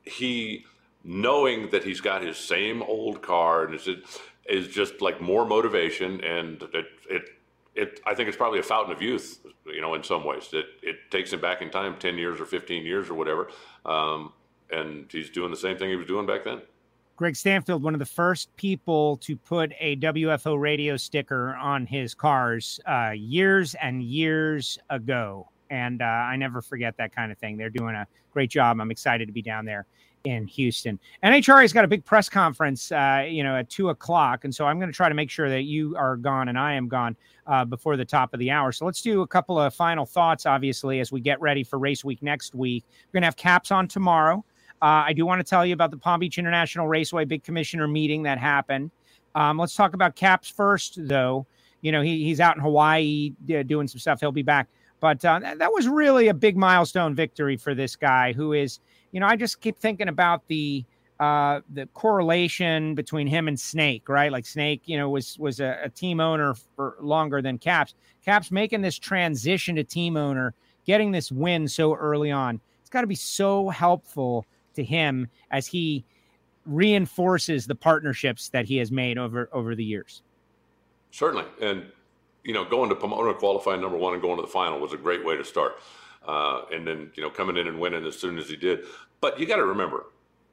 he, knowing that he's got his same old car and is is just like more motivation, and it it it I think it's probably a fountain of youth, you know, in some ways. It it takes him back in time, ten years or fifteen years or whatever, um, and he's doing the same thing he was doing back then. Greg Stanfield, one of the first people to put a W F O radio sticker on his cars uh, years and years ago, and uh, I never forget that kind of thing. They're doing a great job. I'm excited to be down there in Houston. N H R A's got a big press conference, uh, you know, at two o'clock. And so I'm going to try to make sure that you are gone and I am gone uh, before the top of the hour. So let's do a couple of final thoughts, obviously, as we get ready for race week next week. We're going to have Caps on tomorrow. Uh, I do want to tell you about the Palm Beach International Raceway big commissioner meeting that happened. Um, let's talk about Caps first, though. You know, he, he's out in Hawaii uh, doing some stuff. He'll be back. But uh, that, that was really a big milestone victory for this guy who is, you know, I just keep thinking about the uh, the correlation between him and Snake, right? Like Snake, you know, was was a, a team owner for longer than Caps. Caps making this transition to team owner, getting this win so early on. It's got to be so helpful to him as he reinforces the partnerships that he has made over over the years. Certainly, and you know, going to Pomona qualifying number one and going to the final was a great way to start. Uh, and then, you know, coming in and winning as soon as he did. But you got to remember,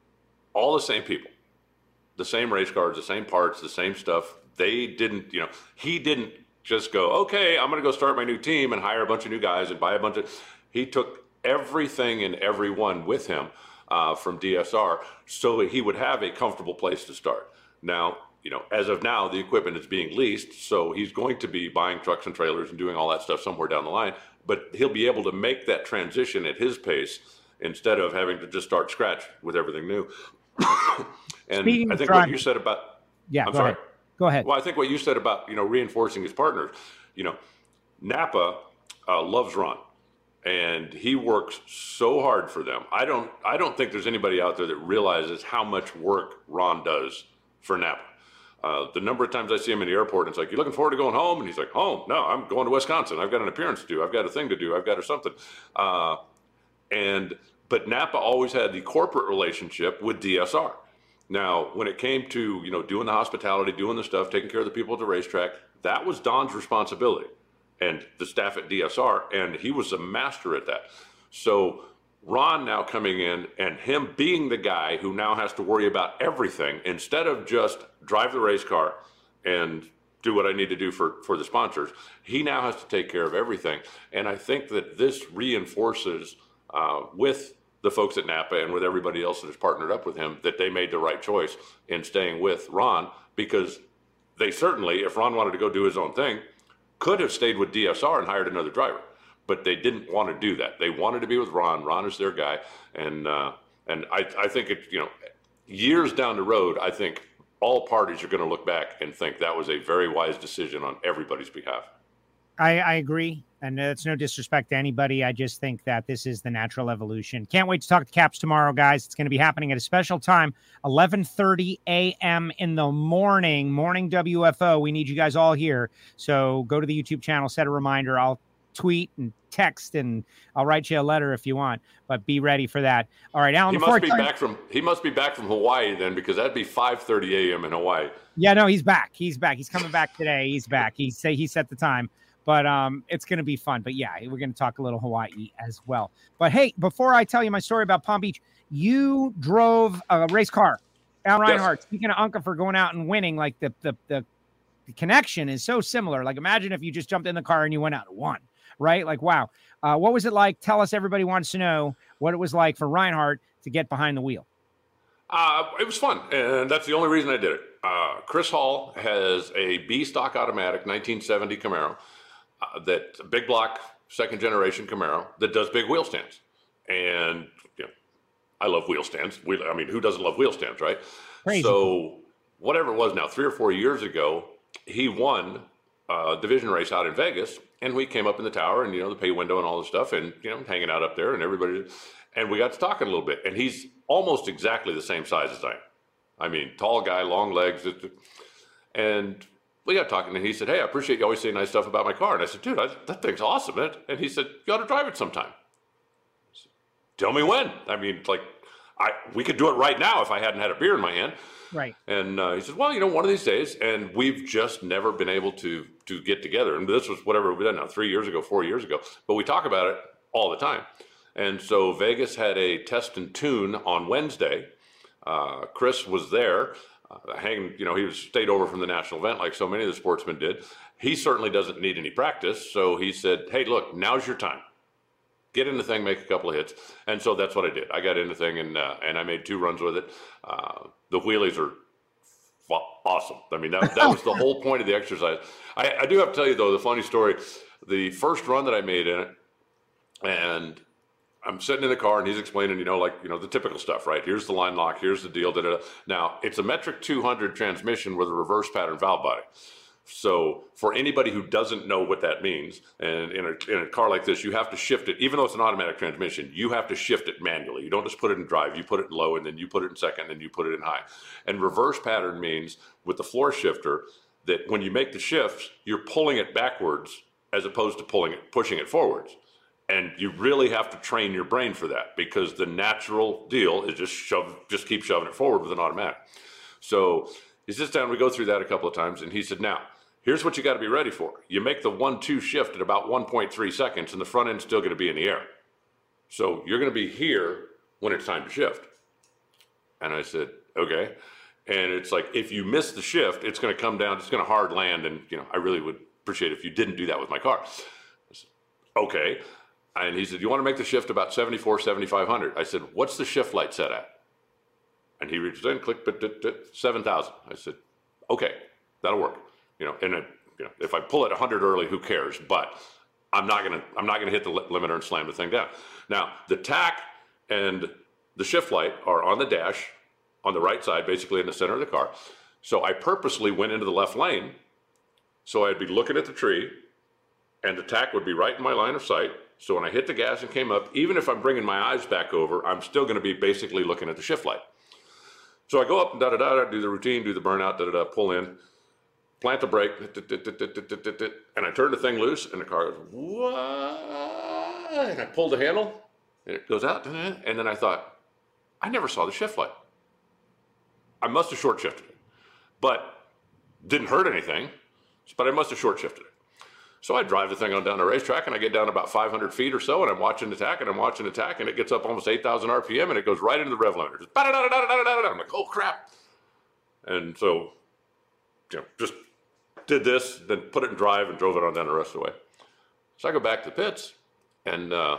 all the same people, the same race cars, the same parts, the same stuff. They didn't, you know, he didn't just go, okay, I'm going to go start my new team and hire a bunch of new guys and buy a bunch of, he took everything and everyone with him uh, from D S R so that he would have a comfortable place to start. Now, you know, as of now, the equipment is being leased, so he's going to be buying trucks and trailers and doing all that stuff somewhere down the line. But he'll be able to make that transition at his pace instead of having to just start scratch with everything new. And Speaking I think what you said about yeah, I'm go sorry. Ahead. Go ahead. Well, I think what you said about, you know, reinforcing his partners, you know, Napa uh, loves Ron, and he works so hard for them. I don't I don't think there's anybody out there that realizes how much work Ron does for Napa. Uh, the number of times I see him in the airport, and it's like, you looking forward to going home? And he's like, home? No, I'm going to Wisconsin. I've got an appearance to do. I've got a thing to do. I've got a something. Uh, and but Napa always had the corporate relationship with D S R. Now, when it came to, you know, doing the hospitality, doing the stuff, taking care of the people at the racetrack, that was Don's responsibility and the staff at D S R, and he was a master at that. So Ron now coming in and him being the guy who now has to worry about everything instead of just drive the race car and do what I need to do for, for the sponsors. He now has to take care of everything. And I think that this reinforces uh, with the folks at Napa and with everybody else that has partnered up with him that they made the right choice in staying with Ron, because they certainly, if Ron wanted to go do his own thing, could have stayed with D S R and hired another driver. But they didn't want to do that. They wanted to be with Ron. Ron is their guy. And uh, and I, I think, it, you know, years down the road, I think all parties are going to look back and think that was a very wise decision on everybody's behalf. I, I agree. And it's no disrespect to anybody. I just think that this is the natural evolution. Can't wait to talk to Caps tomorrow, guys. It's going to be happening at a special time, eleven thirty a.m. in the morning, morning W F O. We need you guys all here. So go to the YouTube channel, set a reminder. I'll tweet and text, and I'll write you a letter if you want, but be ready for that. All right, Alan. He must be back from he must be back from Hawaii then, because that'd be five thirty a.m. in Hawaii. Yeah, no, he's back. He's back. He's coming back today. He's back. He say he set the time, but um, it's going to be fun. But yeah, we're going to talk a little Hawaii as well. But hey, before I tell you my story about Palm Beach, you drove a race car, Al Reinhart. Yes. Speaking of Unca for going out and winning, like the the the, the connection is so similar. Like imagine if you just jumped in the car and you went out and won. Right? Like, wow. Uh, what was it like? Tell us, everybody wants to know what it was like for Reinhart to get behind the wheel. Uh, it was fun, and that's the only reason I did it. Uh, Chris Hall has a B-stock automatic nineteen seventy Camaro, uh, that big block, second generation Camaro that does big wheel stands. And, you know, I love wheel stands. We, I mean, who doesn't love wheel stands, right? Crazy. So whatever it was now, three or four years ago, he won a division race out in Vegas. And we came up in the tower and, you know, the pay window and all this stuff and, you know, hanging out up there and everybody. And we got to talking a little bit. And he's almost exactly the same size as I am. I mean, tall guy, long legs. And we got talking and he said, hey, I appreciate you always saying nice stuff about my car. And I said, dude, I, that thing's awesome, man. And he said, you ought to drive it sometime. Said, tell me when. I mean, like, I we could do it right now if I hadn't had a beer in my hand. Right. And uh, he said, well, you know, one of these days, and we've just never been able to to get together. And this was whatever we did now, three years ago, four years ago. But we talk about it all the time. And so Vegas had a test and tune on Wednesday. Uh, Chris was there, uh, hanging, you know, he was stayed over from the national event like so many of the sportsmen did. He certainly doesn't need any practice. So he said, hey, look, now's your time. Get in the thing, make a couple of hits. And so that's what I did. I got in the thing and uh, and I made two runs with it. Uh, the wheelies are f- awesome. I mean, that, that was the whole point of the exercise. I, I do have to tell you, though, the funny story. The first run that I made in it, and I'm sitting in the car and he's explaining, you know, like, you know, the typical stuff, right? Here's the line lock. Here's the deal. Da, da, da. Now, it's a metric two hundred transmission with a reverse pattern valve body. So for anybody who doesn't know what that means, and in a, in a car like this, you have to shift it, even though it's an automatic transmission, you have to shift it manually. You don't just put it in drive, you put it in low, and then you put it in second, and then you put it in high. And reverse pattern means with the floor shifter that when you make the shifts, you're pulling it backwards as opposed to pulling it, pushing it forwards. And you really have to train your brain for that, because the natural deal is just shove, just keep shoving it forward with an automatic. So he sits down, we go through that a couple of times, and he said, now, here's what you got to be ready for. You make the one two shift at about one point three seconds, and the front end's still going to be in the air. So you're going to be here when it's time to shift. And I said, okay. And it's like, if you miss the shift, it's going to come down, it's going to hard land, and, you know, I really would appreciate it if you didn't do that with my car. I said, okay. And he said, you want to make the shift about seventy-four, seventy-five hundred. I said, what's the shift light set at? And he reached in, clicked, seven thousand. I said, okay, that'll work. You know, and it, you know, if I pull it one hundred early, who cares? But I'm not gonna, I'm not gonna hit the limiter and slam the thing down. Now, the tack and the shift light are on the dash, on the right side, basically in the center of the car. So I purposely went into the left lane, so I'd be looking at the tree, and the tack would be right in my line of sight. So when I hit the gas and came up, even if I'm bringing my eyes back over, I'm still going to be basically looking at the shift light. So I go up and da da da, do the routine, do the burnout, da da da, pull in. Plant the brake, and I turned the thing loose, and the car goes, what? And I pulled the handle, and it goes out, and then I thought, I never saw the shift light. I must have short shifted it, but didn't hurt anything, but I must have short shifted it. So I drive the thing on down the racetrack, and I get down about five hundred feet or so, and I'm watching the tack, and I'm watching the tack, and it gets up almost eight thousand R P M, and it goes right into the rev limiter. Just I'm like, oh, crap. And so, you know, just did this, then put it in drive and drove it on down the rest of the way. So I go back to the pits, and uh,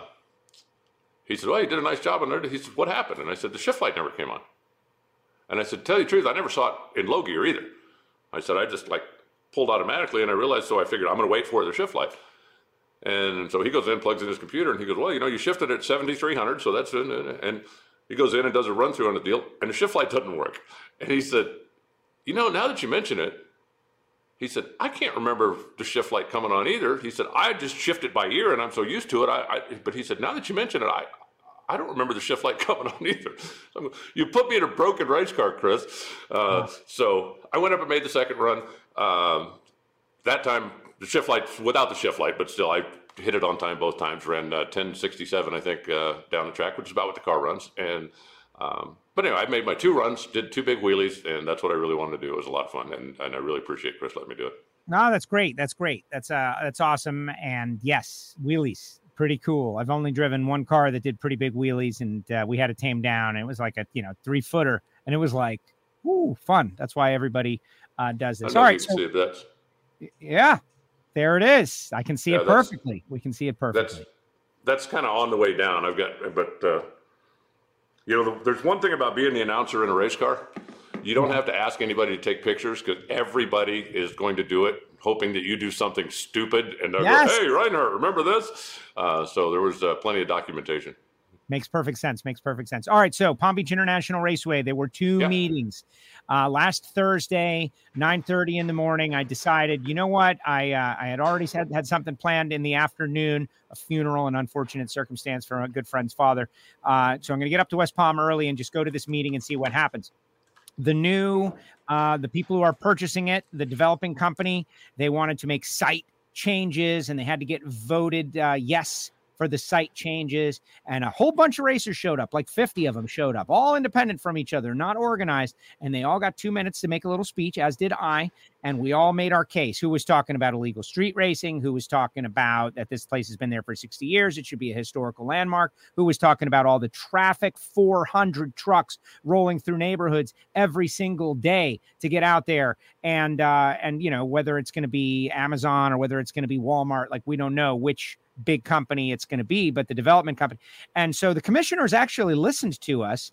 he said, well, you did a nice job on there. He said, what happened? And I said, the shift light never came on. And I said, to tell you the truth, I never saw it in low gear either. I said, I just like pulled automatically, and I realized, so I figured I'm going to wait for the shift light. And so he goes in, plugs in his computer, and he goes, well, you know, you shifted at seventy-three hundred, so that's in. And he goes in and does a run through on the deal, and the shift light doesn't work. And he said, you know, now that you mention it, he said, I can't remember the shift light coming on either. He said, I just shift it by ear, and I'm so used to it. I, I but he said, now that you mention it, I I don't remember the shift light coming on either. So you put me in a broken race car, Chris. Uh, oh. So I went up and made the second run. Um, that time, the shift light, without the shift light, but still, I hit it on time both times. Ran uh, ten sixty-seven, I think, uh, down the track, which is about what the car runs. And um, but anyway, I made my two runs, did two big wheelies, and that's what I really wanted to do. It was a lot of fun, and, and I really appreciate Chris letting me do it. No, that's great. That's great. That's uh, that's awesome. And yes, wheelies, pretty cool. I've only driven one car that did pretty big wheelies, and uh, we had it tamed down. It was like a you know three footer, and it was like, whoo, fun. That's why everybody uh, does this. All right, so, see it, that's... yeah, there it is. I can see yeah, it perfectly. We can see it perfectly. That's that's kind of on the way down. I've got, but uh, you know, there's one thing about being the announcer in a race car. You don't have to ask anybody to take pictures because everybody is going to do it, hoping that you do something stupid, and they'll yes. go, hey, Reinhart, remember this? Uh, so there was uh, plenty of documentation. Makes perfect sense. Makes perfect sense. All right, so Palm Beach International Raceway, there were two yeah. meetings. Uh, last Thursday, nine thirty in the morning, I decided, you know what? I uh, I had already had, had something planned in the afternoon, a funeral, an unfortunate circumstance for a good friend's father. Uh, so I'm going to get up to West Palm early and just go to this meeting and see what happens. The new, uh, the people who are purchasing it, the developing company, they wanted to make site changes, and they had to get voted uh, yes for the site changes. And a whole bunch of racers showed up, like fifty of them showed up, all independent from each other, not organized. And they all got two minutes to make a little speech, as did I. And we all made our case. Who was talking about illegal street racing? Who was talking about that this place has been there for sixty years? It should be a historical landmark. Who was talking about all the traffic, four hundred trucks rolling through neighborhoods every single day to get out there. And, uh, and you know, whether it's going to be Amazon or whether it's going to be Walmart, like we don't know which big company it's going to be, but the development company. And so the commissioners actually listened to us.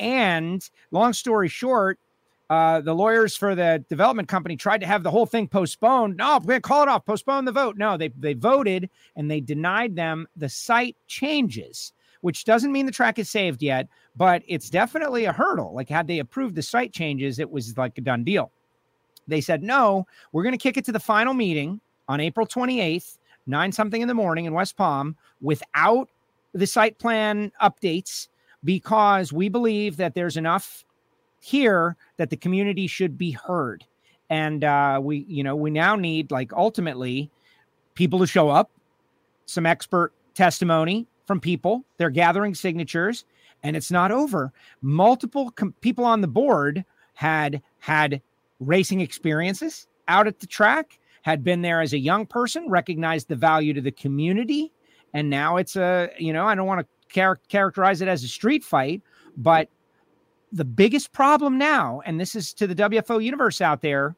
And long story short, uh, the lawyers for the development company tried to have the whole thing postponed. No, we're going to call it off, postpone the vote. No, they, they voted and they denied them the site changes, which doesn't mean the track is saved yet, but it's definitely a hurdle. Like had they approved the site changes, it was like a done deal. They said, no, we're going to kick it to the final meeting on April twenty-eighth, nine something in the morning in West Palm without the site plan updates, because we believe that there's enough here that the community should be heard. And uh, we, you know, we now need like ultimately people to show up, some expert testimony from people. They're gathering signatures, and it's not over. Multiple com- people on the board had had racing experiences out at the track, had been there as a young person, recognized the value to the community. And now it's a, you know, I don't want to char- characterize it as a street fight, but the biggest problem now, and this is to the W F O universe out there,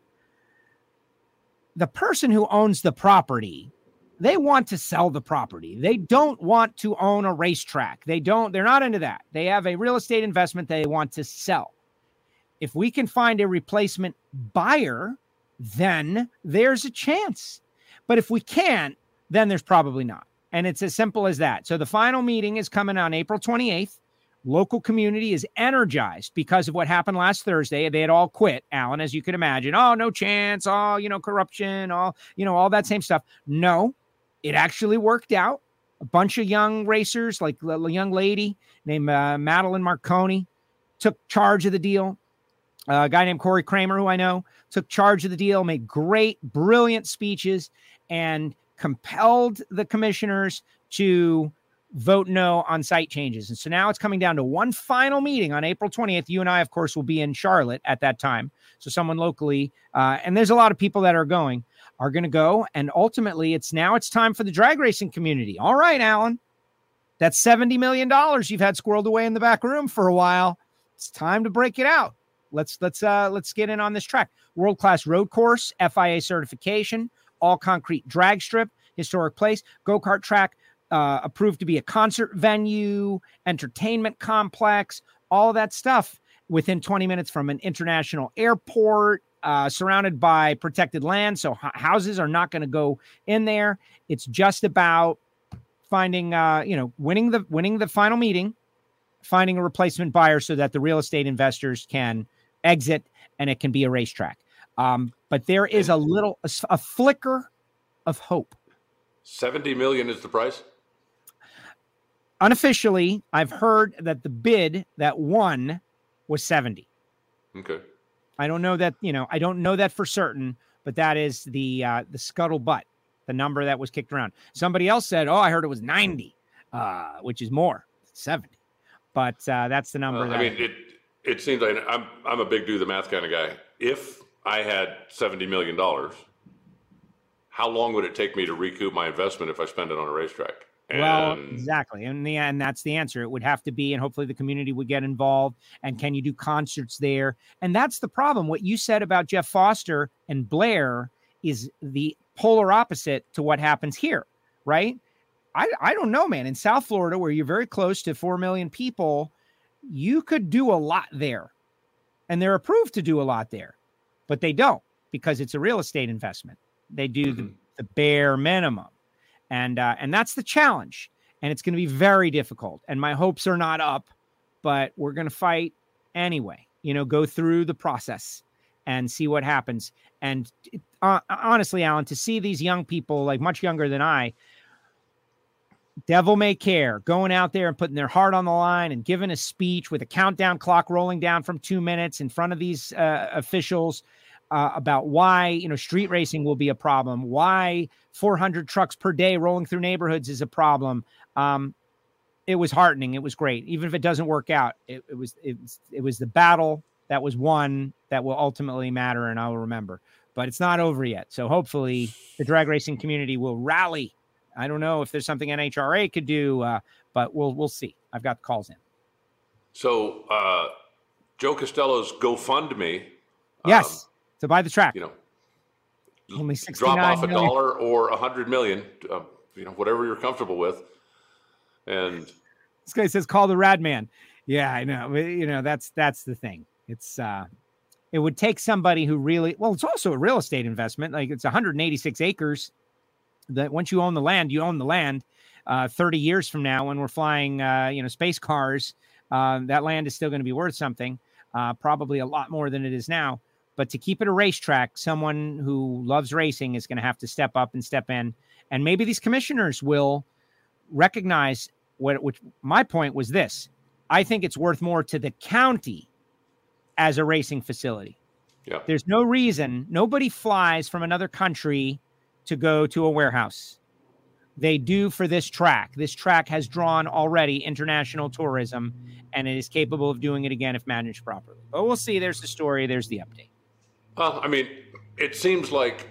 the person who owns the property, they want to sell the property. They don't want to own a racetrack. They don't, they're not into that. They have a real estate investment they want to sell. If we can find a replacement buyer, then there's a chance. But if we can't, then there's probably not. And it's as simple as that. So the final meeting is coming on April twenty-eighth. Local community is energized because of what happened last Thursday. They had all quit, Alan, as you can imagine. Oh, no chance. Oh, you know, corruption, all, you know, all that same stuff. No, it actually worked out. A bunch of young racers, like a young lady named uh, Madeline Marconi, took charge of the deal. Uh, a guy named Corey Kramer, who I know, took charge of the deal, made great, brilliant speeches, and compelled the commissioners to vote no on site changes. And so now it's coming down to one final meeting on April twentieth. You and I, of course, will be in Charlotte at that time. So someone locally, uh, and there's a lot of people that are going, are going to go. And ultimately, it's now it's time for the drag racing community. All right, Alan, that's seventy million dollars you've had squirreled away in the back room for a while. It's time to break it out. Let's let's uh, let's get in on this track. World-class road course, F I A certification, all concrete drag strip, historic place, go-kart track, uh, approved to be a concert venue, entertainment complex, all of that stuff within twenty minutes from an international airport, uh, surrounded by protected land. So h- houses are not going to go in there. It's just about finding, uh, you know, winning the winning the final meeting, finding a replacement buyer so that the real estate investors can exit and it can be a racetrack. Um, but there is a little, a, a flicker of hope. seventy million is the price? Unofficially, I've heard that the bid that won was seventy. Okay. I don't know that, you know, I don't know that for certain, but that is the, uh, the scuttlebutt, the number that was kicked around. Somebody else said, oh, I heard it was ninety, uh, which is more, seventy. But uh, that's the number. Uh, that I mean, it, it seems like I'm, I'm a big do the math kind of guy. If I had seventy million dollars, how long would it take me to recoup my investment if I spend it on a racetrack? And well, exactly. And the and that's the answer. It would have to be, and hopefully the community would get involved. And can you do concerts there? And that's the problem. What you said about Jeff Foster and Blair is the polar opposite to what happens here, right? I, I don't know, man. In South Florida, where you're very close to four million people, you could do a lot there. And they're approved to do a lot there. But they don't, because it's a real estate investment. They do mm-hmm. the, the bare minimum. And uh, and that's the challenge. And it's going to be very difficult. And my hopes are not up, but we're going to fight anyway. You know, go through the process and see what happens. And uh, honestly, Alan, to see these young people, like much younger than I, devil may care, going out there and putting their heart on the line and giving a speech with a countdown clock rolling down from two minutes in front of these uh, officials uh, about why, you know, street racing will be a problem, why four hundred trucks per day rolling through neighborhoods is a problem. Um, it was heartening. It was great. Even if it doesn't work out, it, it was, it was, it was the battle that was won that will ultimately matter. And I will remember, but it's not over yet. So hopefully the drag racing community will rally. I don't know if there's something N H R A could do, uh, but we'll we'll see. I've got the calls in. So uh, Joe Costello's GoFundMe. Yes, um, to buy the track. You know, only drop off a million. dollar or a hundred million. Uh, you know, whatever you're comfortable with. And this guy says, "Call the Rad Man." Yeah, I know. You know, that's that's the thing. It's uh, it would take somebody who really well. It's also a real estate investment. Like it's one hundred eighty-six acres. That once you own the land, you own the land. Uh, thirty years from now, when we're flying, uh, you know, space cars, uh, that land is still going to be worth something, uh, probably a lot more than it is now. But to keep it a racetrack, someone who loves racing is going to have to step up and step in. And maybe these commissioners will recognize what, which my point was this. I think it's worth more to the county as a racing facility. Yeah. There's no reason, nobody flies from another country to go to a warehouse. They do for this track. This track has drawn already international tourism, and it is capable of doing it again if managed properly. But we'll see. There's the story. There's the update. Well, I mean, it seems like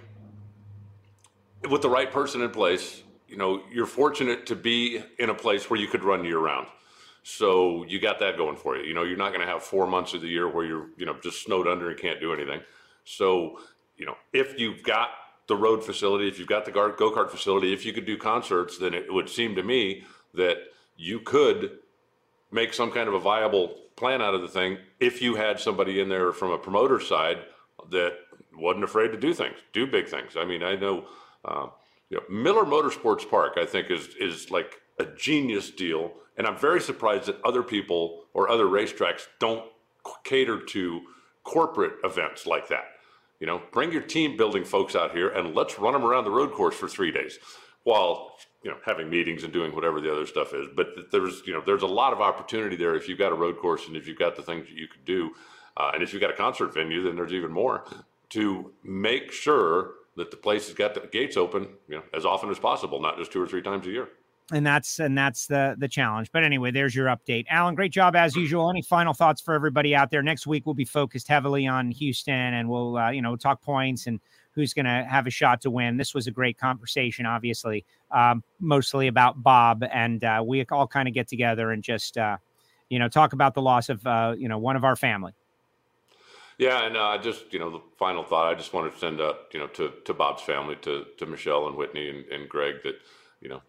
with the right person in place, you know, you're fortunate to be in a place where you could run year round. So you got that going for you. You know, you're not going to have four months of the year where you're, you know, just snowed under and can't do anything. So, you know, if you've got the road facility, if you've got the go-kart facility, if you could do concerts, then it would seem to me that you could make some kind of a viable plan out of the thing if you had somebody in there from a promoter side that wasn't afraid to do things, do big things. I mean, I know, uh, you know, Miller Motorsports Park, I think is, is like a genius deal. And I'm very surprised that other people or other racetracks don't cater to corporate events like that. You know, bring your team building folks out here and let's run them around the road course for three days while, you know, having meetings and doing whatever the other stuff is. But there's, you know, there's a lot of opportunity there if you've got a road course and if you've got the things that you could do. Uh, and if you've got a concert venue, then there's even more to make sure that the place has got the gates open, you know, as often as possible, not just two or three times a year. And that's and that's the the challenge. But anyway, there's your update. Alan, great job as usual. Any final thoughts for everybody out there? Next week we'll be focused heavily on Houston, and we'll uh, you know talk points and who's going to have a shot to win. This was a great conversation, obviously, um, mostly about Bob, and uh, we all kind of get together and just uh, you know talk about the loss of uh, you know one of our family. Yeah, and uh, just you know the final thought. I just wanted to send up you know to to Bob's family, to to Michelle and Whitney and, and Greg, that you know.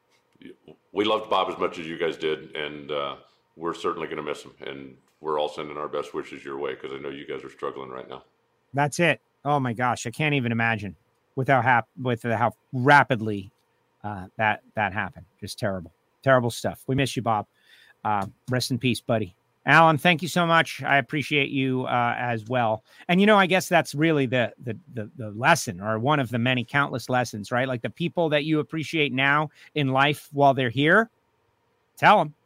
We loved Bob as much as you guys did, and uh, we're certainly going to miss him. And we're all sending our best wishes your way, because I know you guys are struggling right now. That's it. Oh my gosh, I can't even imagine with how hap- with how rapidly uh, that that happened. Just terrible, terrible stuff. We miss you, Bob. Uh, rest in peace, buddy. Alan, thank you so much. I appreciate you uh, as well. And, you know, I guess that's really the, the the the lesson, or one of the many countless lessons, right? Like the people that you appreciate now in life while they're here, tell them.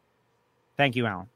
Thank you, Alan.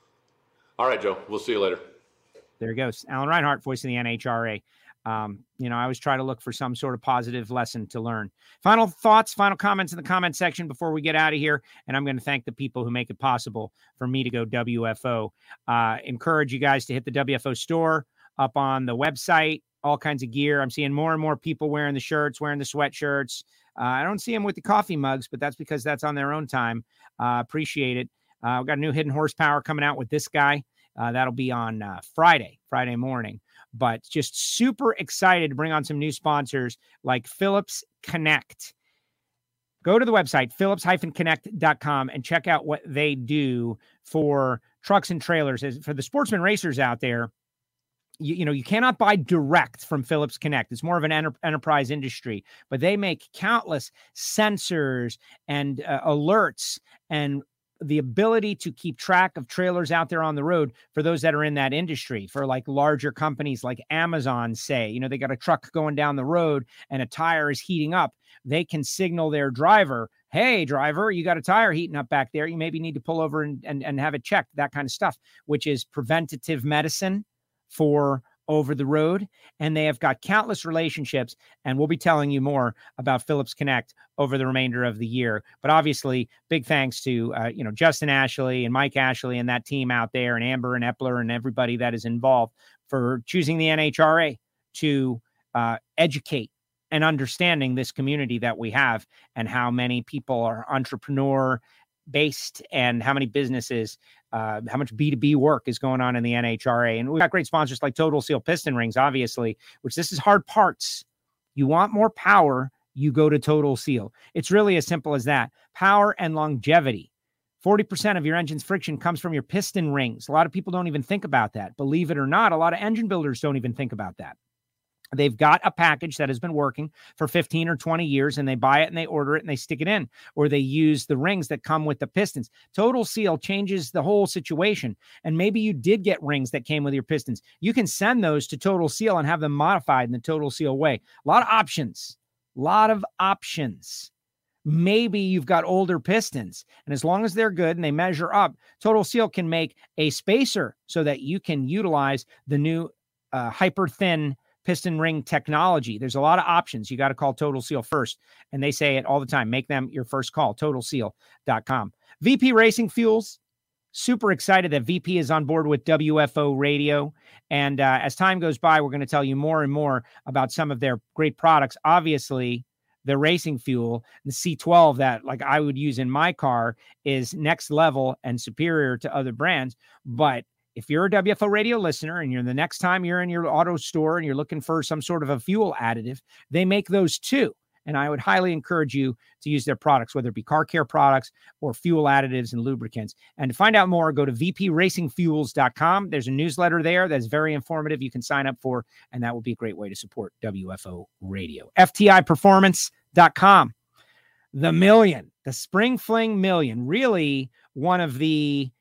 All right, Joe. We'll see you later. There he goes. Alan Reinhart, voice of the N H R A. Um, you know, I always try to look for some sort of positive lesson to learn. Final thoughts, final comments in the comment section before we get out of here. And I'm going to thank the people who make it possible for me to go W F O. Uh, encourage you guys to hit the W F O store up on the website, all kinds of gear. I'm seeing more and more people wearing the shirts, wearing the sweatshirts. Uh, I don't see them with the coffee mugs, but that's because that's on their own time. Uh, appreciate it. Uh, we've got a new Hidden Horsepower coming out with this guy. Uh, that'll be on uh, Friday, Friday morning. But just super excited to bring on some new sponsors like Phillips Connect. Go to the website, phillips dash connect dot com, and check out what they do for trucks and trailers. As for the sportsman racers out there, you, you know, you cannot buy direct from Phillips Connect. It's more of an enter- enterprise industry, but they make countless sensors and uh, alerts and the ability to keep track of trailers out there on the road for those that are in that industry, for like larger companies like Amazon, say, you know, they got a truck going down the road and a tire is heating up. They can signal their driver, hey, driver, you got a tire heating up back there. You maybe need to pull over and, and, and have it checked, that kind of stuff, which is preventative medicine for over the road. And they have got countless relationships, and we'll be telling you more about Phillips Connect over the remainder of the year. But obviously, big thanks to, uh, you know, Justin Ashley and Mike Ashley and that team out there, and Amber and Epler and everybody that is involved for choosing the N H R A to uh, educate and understanding this community that we have, and how many people are entrepreneur based, and how many businesses, uh, how much B two B work is going on in the N H R A. And we've got great sponsors like Total Seal Piston Rings, obviously, which this is hard parts. You want more power, you go to Total Seal. It's really as simple as that. Power and longevity. forty percent of your engine's friction comes from your piston rings. A lot of people don't even think about that. Believe it or not, a lot of engine builders don't even think about that. They've got a package that has been working for fifteen or twenty years, and they buy it and they order it and they stick it in, or they use the rings that come with the pistons. Total Seal changes the whole situation. And maybe you did get rings that came with your pistons. You can send those to Total Seal and have them modified in the Total Seal way. A lot of options, a lot of options. Maybe you've got older pistons, and as long as they're good and they measure up, Total Seal can make a spacer so that you can utilize the new uh, hyper thin piston ring technology. There's a lot of options. You got to call Total Seal first. And they say it all the time. Make them your first call, total seal dot com. V P Racing Fuels. Super excited that V P is on board with W F O Radio. And uh, as time goes by, we're going to tell you more and more about some of their great products. Obviously, the racing fuel, the C twelve that like I would use in my car, is next level and superior to other brands. But if you're a W F O radio listener and you're the next time you're in your auto store and you're looking for some sort of a fuel additive, they make those too. And I would highly encourage you to use their products, whether it be car care products or fuel additives and lubricants. And to find out more, go to v p racing fuels dot com. There's a newsletter there that's very informative you can sign up for, and that will be a great way to support W F O Radio. f t i performance dot com. The Million, the Spring Fling Million, really one of the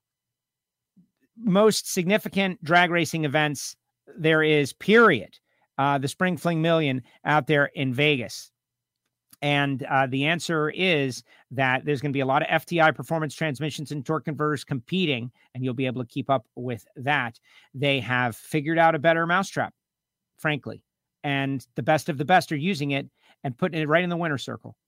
most significant drag racing events there is, period. Uh, the Spring Fling Million out there in Vegas. And uh, the answer is that there's going to be a lot of F T I performance transmissions and torque converters competing, and you'll be able to keep up with that. They have figured out a better mousetrap, frankly, and the best of the best are using it and putting it right in the winner's circle.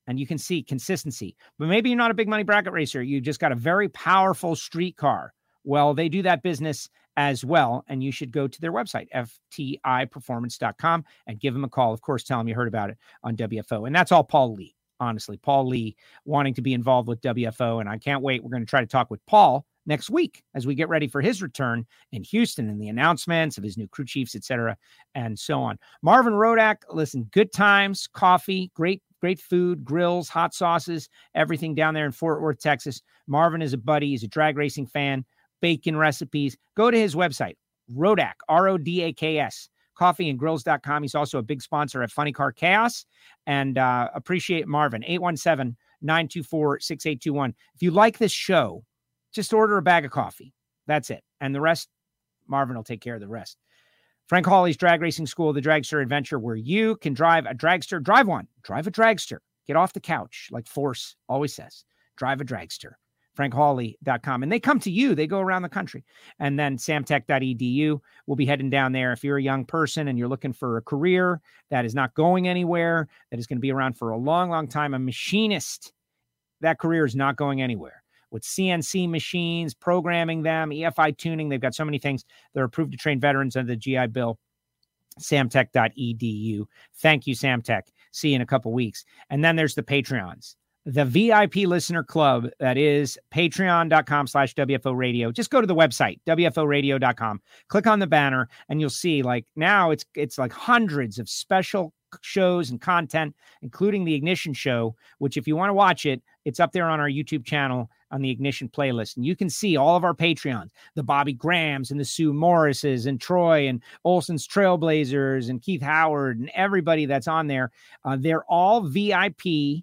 and you can see consistency. But maybe you're not a big money bracket racer. You just got a very powerful street car. Well, they do that business as well, and you should go to their website, F T I performance dot com, and give them a call. Of course, tell them you heard about it on W F O. And that's all Paul Lee, honestly. Paul Lee wanting to be involved with W F O, and I can't wait. We're going to try to talk with Paul next week as we get ready for his return in Houston and the announcements of his new crew chiefs, et cetera, and so on. Marvin Rodak, listen, good times, coffee, great Great food, grills, hot sauces, everything down there in Fort Worth, Texas. Marvin is a buddy. He's a drag racing fan. Bacon recipes. Go to his website, Rodak, R O D A K S, coffee and grills dot com. He's also a big sponsor at Funny Car Chaos. And uh, appreciate Marvin, eight one seven, nine two four, six eight two one. If you like this show, just order a bag of coffee. That's it. And the rest, Marvin will take care of the rest. Frank Hawley's Drag Racing School, the Dragster Adventure, where you can drive a dragster. Drive one. Drive a dragster. Get off the couch, like Force always says. Drive a dragster. frank hawley dot com. And they come to you. They go around the country. And then samtech dot e d u will be heading down there. If you're a young person and you're looking for a career that is not going anywhere, that is going to be around for a long, long time, a machinist, that career is not going anywhere. With C N C machines, programming them, E F I tuning. They've got so many things. They're approved to train veterans under the G I Bill. samtech dot e d u. Thank you, Samtech. See you in a couple weeks. And then there's the Patreons. The V I P listener club, that is patreon dot com slash W F O radio. Just go to the website, W F O radio dot com. Click on the banner, and you'll see, like, now it's it's like hundreds of special shows and content, including the Ignition show, which if you want to watch it, it's up there on our YouTube channel on the Ignition playlist. And you can see all of our Patreons, the Bobby Grahams and the Sue Morrises and Troy and Olsen's Trailblazers and Keith Howard and everybody that's on there. Uh, they're all V I P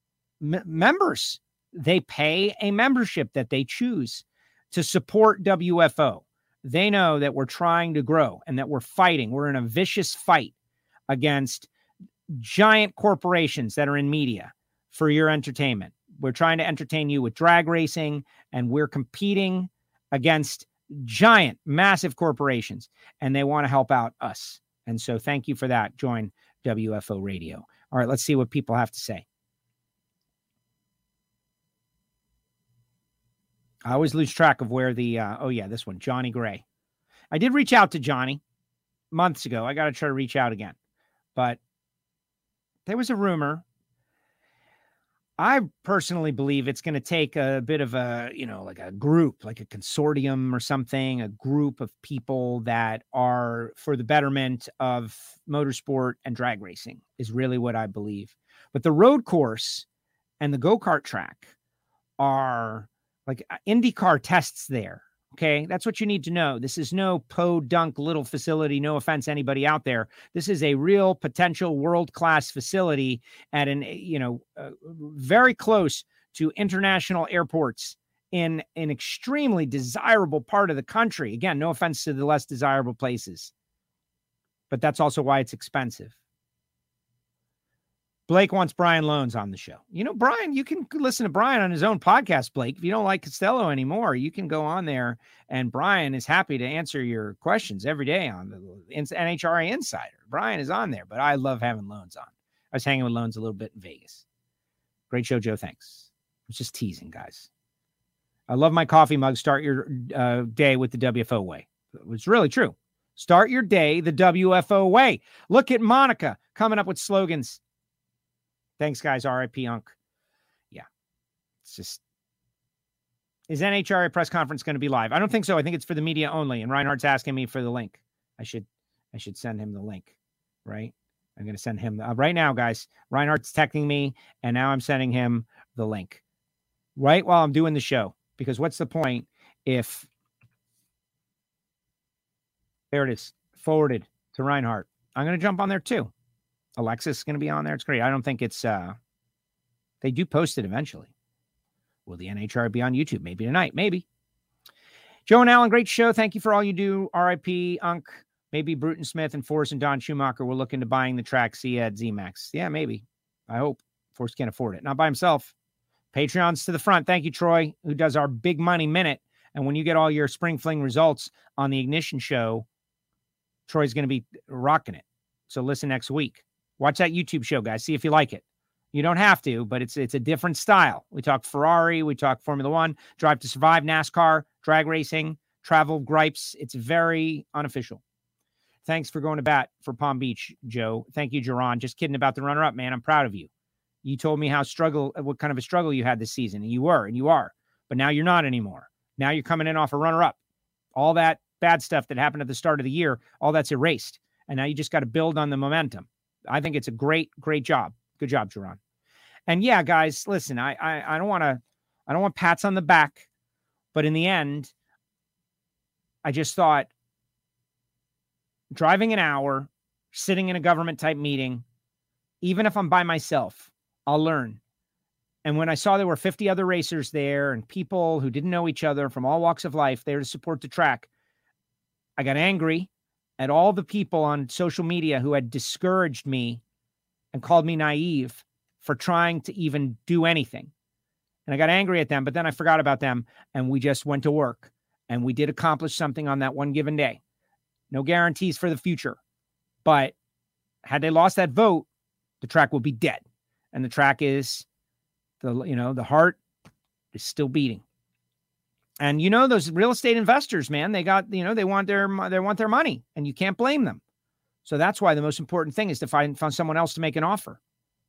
m- members. They pay a membership that they choose to support W F O. They know that we're trying to grow and that we're fighting. We're in a vicious fight against giant corporations that are in media for your entertainment. We're trying to entertain you with drag racing, and we're competing against giant, massive corporations, and they want to help out us. And so thank you for that. Join W F O Radio. All right, let's see what people have to say. I always lose track of where the, uh, oh yeah, this one, Johnny Gray. I did reach out to Johnny months ago. I got to try to reach out again. But there was a rumor. I personally believe it's going to take a bit of a, you know, like a group, like a consortium or something, a group of people that are for the betterment of motorsport and drag racing is really what I believe. But the road course and the go-kart track are like IndyCar tests there. Okay, that's what you need to know. This is no podunk little facility. No offense, anybody out there. This is a real potential world-class facility at an, you know, uh, very close to international airports in an extremely desirable part of the country. Again, no offense to the less desirable places, but that's also why it's expensive. Blake wants Brian Loans on the show. You know, Brian, you can listen to Brian on his own podcast, Blake. If you don't like Costello anymore, you can go on there, and Brian is happy to answer your questions every day on the N H R A Insider. Brian is on there, but I love having Loans on. I was hanging with Loans a little bit in Vegas. Great show, Joe. Thanks. I was just teasing, guys. I love my coffee mug. Start your uh, day with the W F O way. It's really true. Start your day the W F O way. Look at Monica coming up with slogans. Thanks, guys. R I P Unk. Yeah. It's just, is N H R A press conference going to be live? I don't think so. I think it's for the media only. And Reinhardt's asking me for the link. I should, I should send him the link, right? I'm going to send him uh, right now, guys. Reinhardt's texting me, and now I'm sending him the link right while I'm doing the show. Because what's the point if, there it is, forwarded to Reinhardt. I'm going to jump on there too. Alexis is going to be on there. It's great. I don't think it's, uh, they do post it eventually. Will the N H R be on YouTube? Maybe tonight. Maybe. Joe and Alan, great show. Thank you for all you do. R I P Unk. Maybe Bruton Smith and Force and Don Schumacher will look into buying the track C at Z MAX. Yeah, maybe. I hope. Force can't afford it. Not by himself. Patreons to the front. Thank you, Troy, who does our big money minute. And when you get all your spring fling results on the Ignition show, Troy's going to be rocking it. So listen next week. Watch that YouTube show, guys. See if you like it. You don't have to, but it's it's a different style. We talk Ferrari, we talk Formula One, Drive to Survive, NASCAR, drag racing, travel gripes. It's very unofficial. Thanks for going to bat for Palm Beach, Joe. Thank you, Jerron. Just kidding about the runner-up, man. I'm proud of you. You told me how struggle, what kind of a struggle you had this season, and you were, and you are. But now you're not anymore. Now you're coming in off a runner-up. All that bad stuff that happened at the start of the year, all that's erased. And now you just got to build on the momentum. I think it's a great, great job. Good job, Jerron. And yeah, guys, listen, I I, I don't want to, I don't want pats on the back, but in the end, I just thought driving an hour, sitting in a government type meeting, even if I'm by myself, I'll learn. And when I saw there were fifty other racers there and people who didn't know each other from all walks of life there to support the track, I got angry at all the people on social media who had discouraged me and called me naive for trying to even do anything. And I got angry at them, but then I forgot about them and we just went to work and we did accomplish something on that one given day. No guarantees for the future, but had they lost that vote, the track would be dead. And the track is the, you know, the heart is still beating. And you know, those real estate investors, man, they got, you know, they want their, they want their money and you can't blame them. So that's why the most important thing is to find, find someone else to make an offer.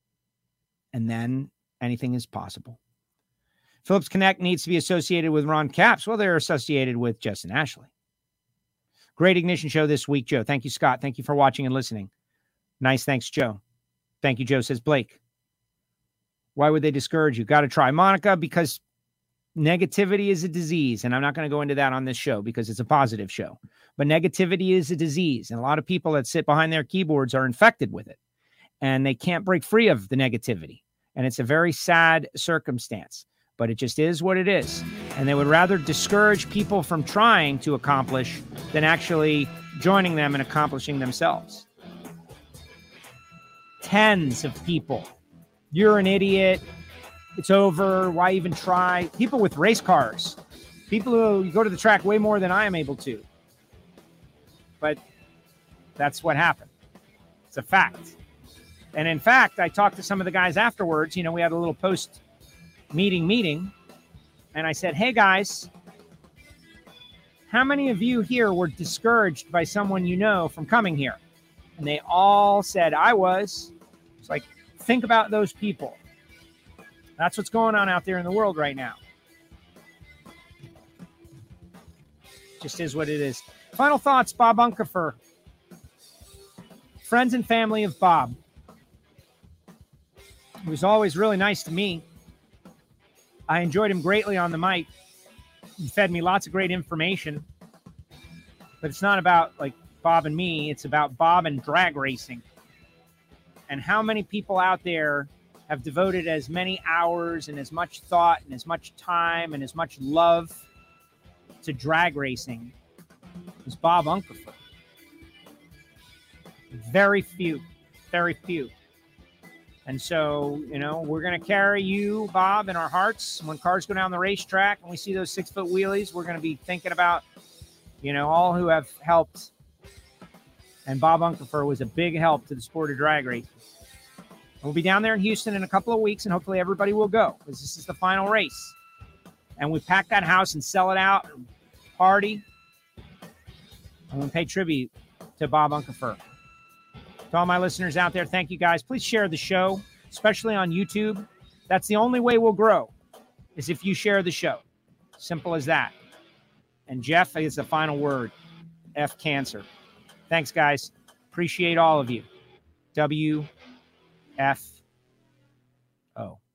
And then anything is possible. Phillips Connect needs to be associated with Ron Capps. Well, they're associated with Justin Ashley. Great Ignition show this week, Joe. Thank you, Scott. Thank you for watching and listening. Nice. Thanks, Joe. Thank you, Joe, says Blake. Why would they discourage you? Got to try. Monica, because negativity is a disease. And I'm not going to go into that on this show because it's a positive show. But negativity is a disease. And a lot of people that sit behind their keyboards are infected with it. And they can't break free of the negativity. And it's a very sad circumstance. But it just is what it is. And they would rather discourage people from trying to accomplish than actually joining them and accomplishing themselves. Tens of people. You're an idiot. It's over. Why even try? People with race cars. People who go to the track way more than I am able to. But that's what happened. It's a fact. And in fact, I talked to some of the guys afterwards. You know, we had a little post meeting meeting and I said, hey guys, how many of you here were discouraged by someone you know from coming here? And they all said I was. It's like, think about those people. That's what's going on out there in the world right now. Just is what it is. Final thoughts, Bob Unkefer. Friends and family of Bob. He was always really nice to me. I enjoyed him greatly on the mic. He fed me lots of great information. But it's not about like Bob and me. It's about Bob and drag racing. And how many people out there have devoted as many hours and as much thought and as much time and as much love to drag racing as Bob Unkefer. Very few. Very few. And so, you know, we're going to carry you, Bob, in our hearts. When cars go down the racetrack and we see those six-foot wheelies, we're going to be thinking about, you know, all who have helped. And Bob Unkefer was a big help to the sport of drag racing. We'll be down there in Houston in a couple of weeks, and hopefully everybody will go because this is the final race. And we pack that house and sell it out, and party, and we'll pay tribute to Bob Unkefer. To all my listeners out there, thank you guys. Please share the show, especially on YouTube. That's the only way we'll grow, is if you share the show. Simple as that. And Jeff is the final word. F cancer. Thanks, guys. Appreciate all of you. W F O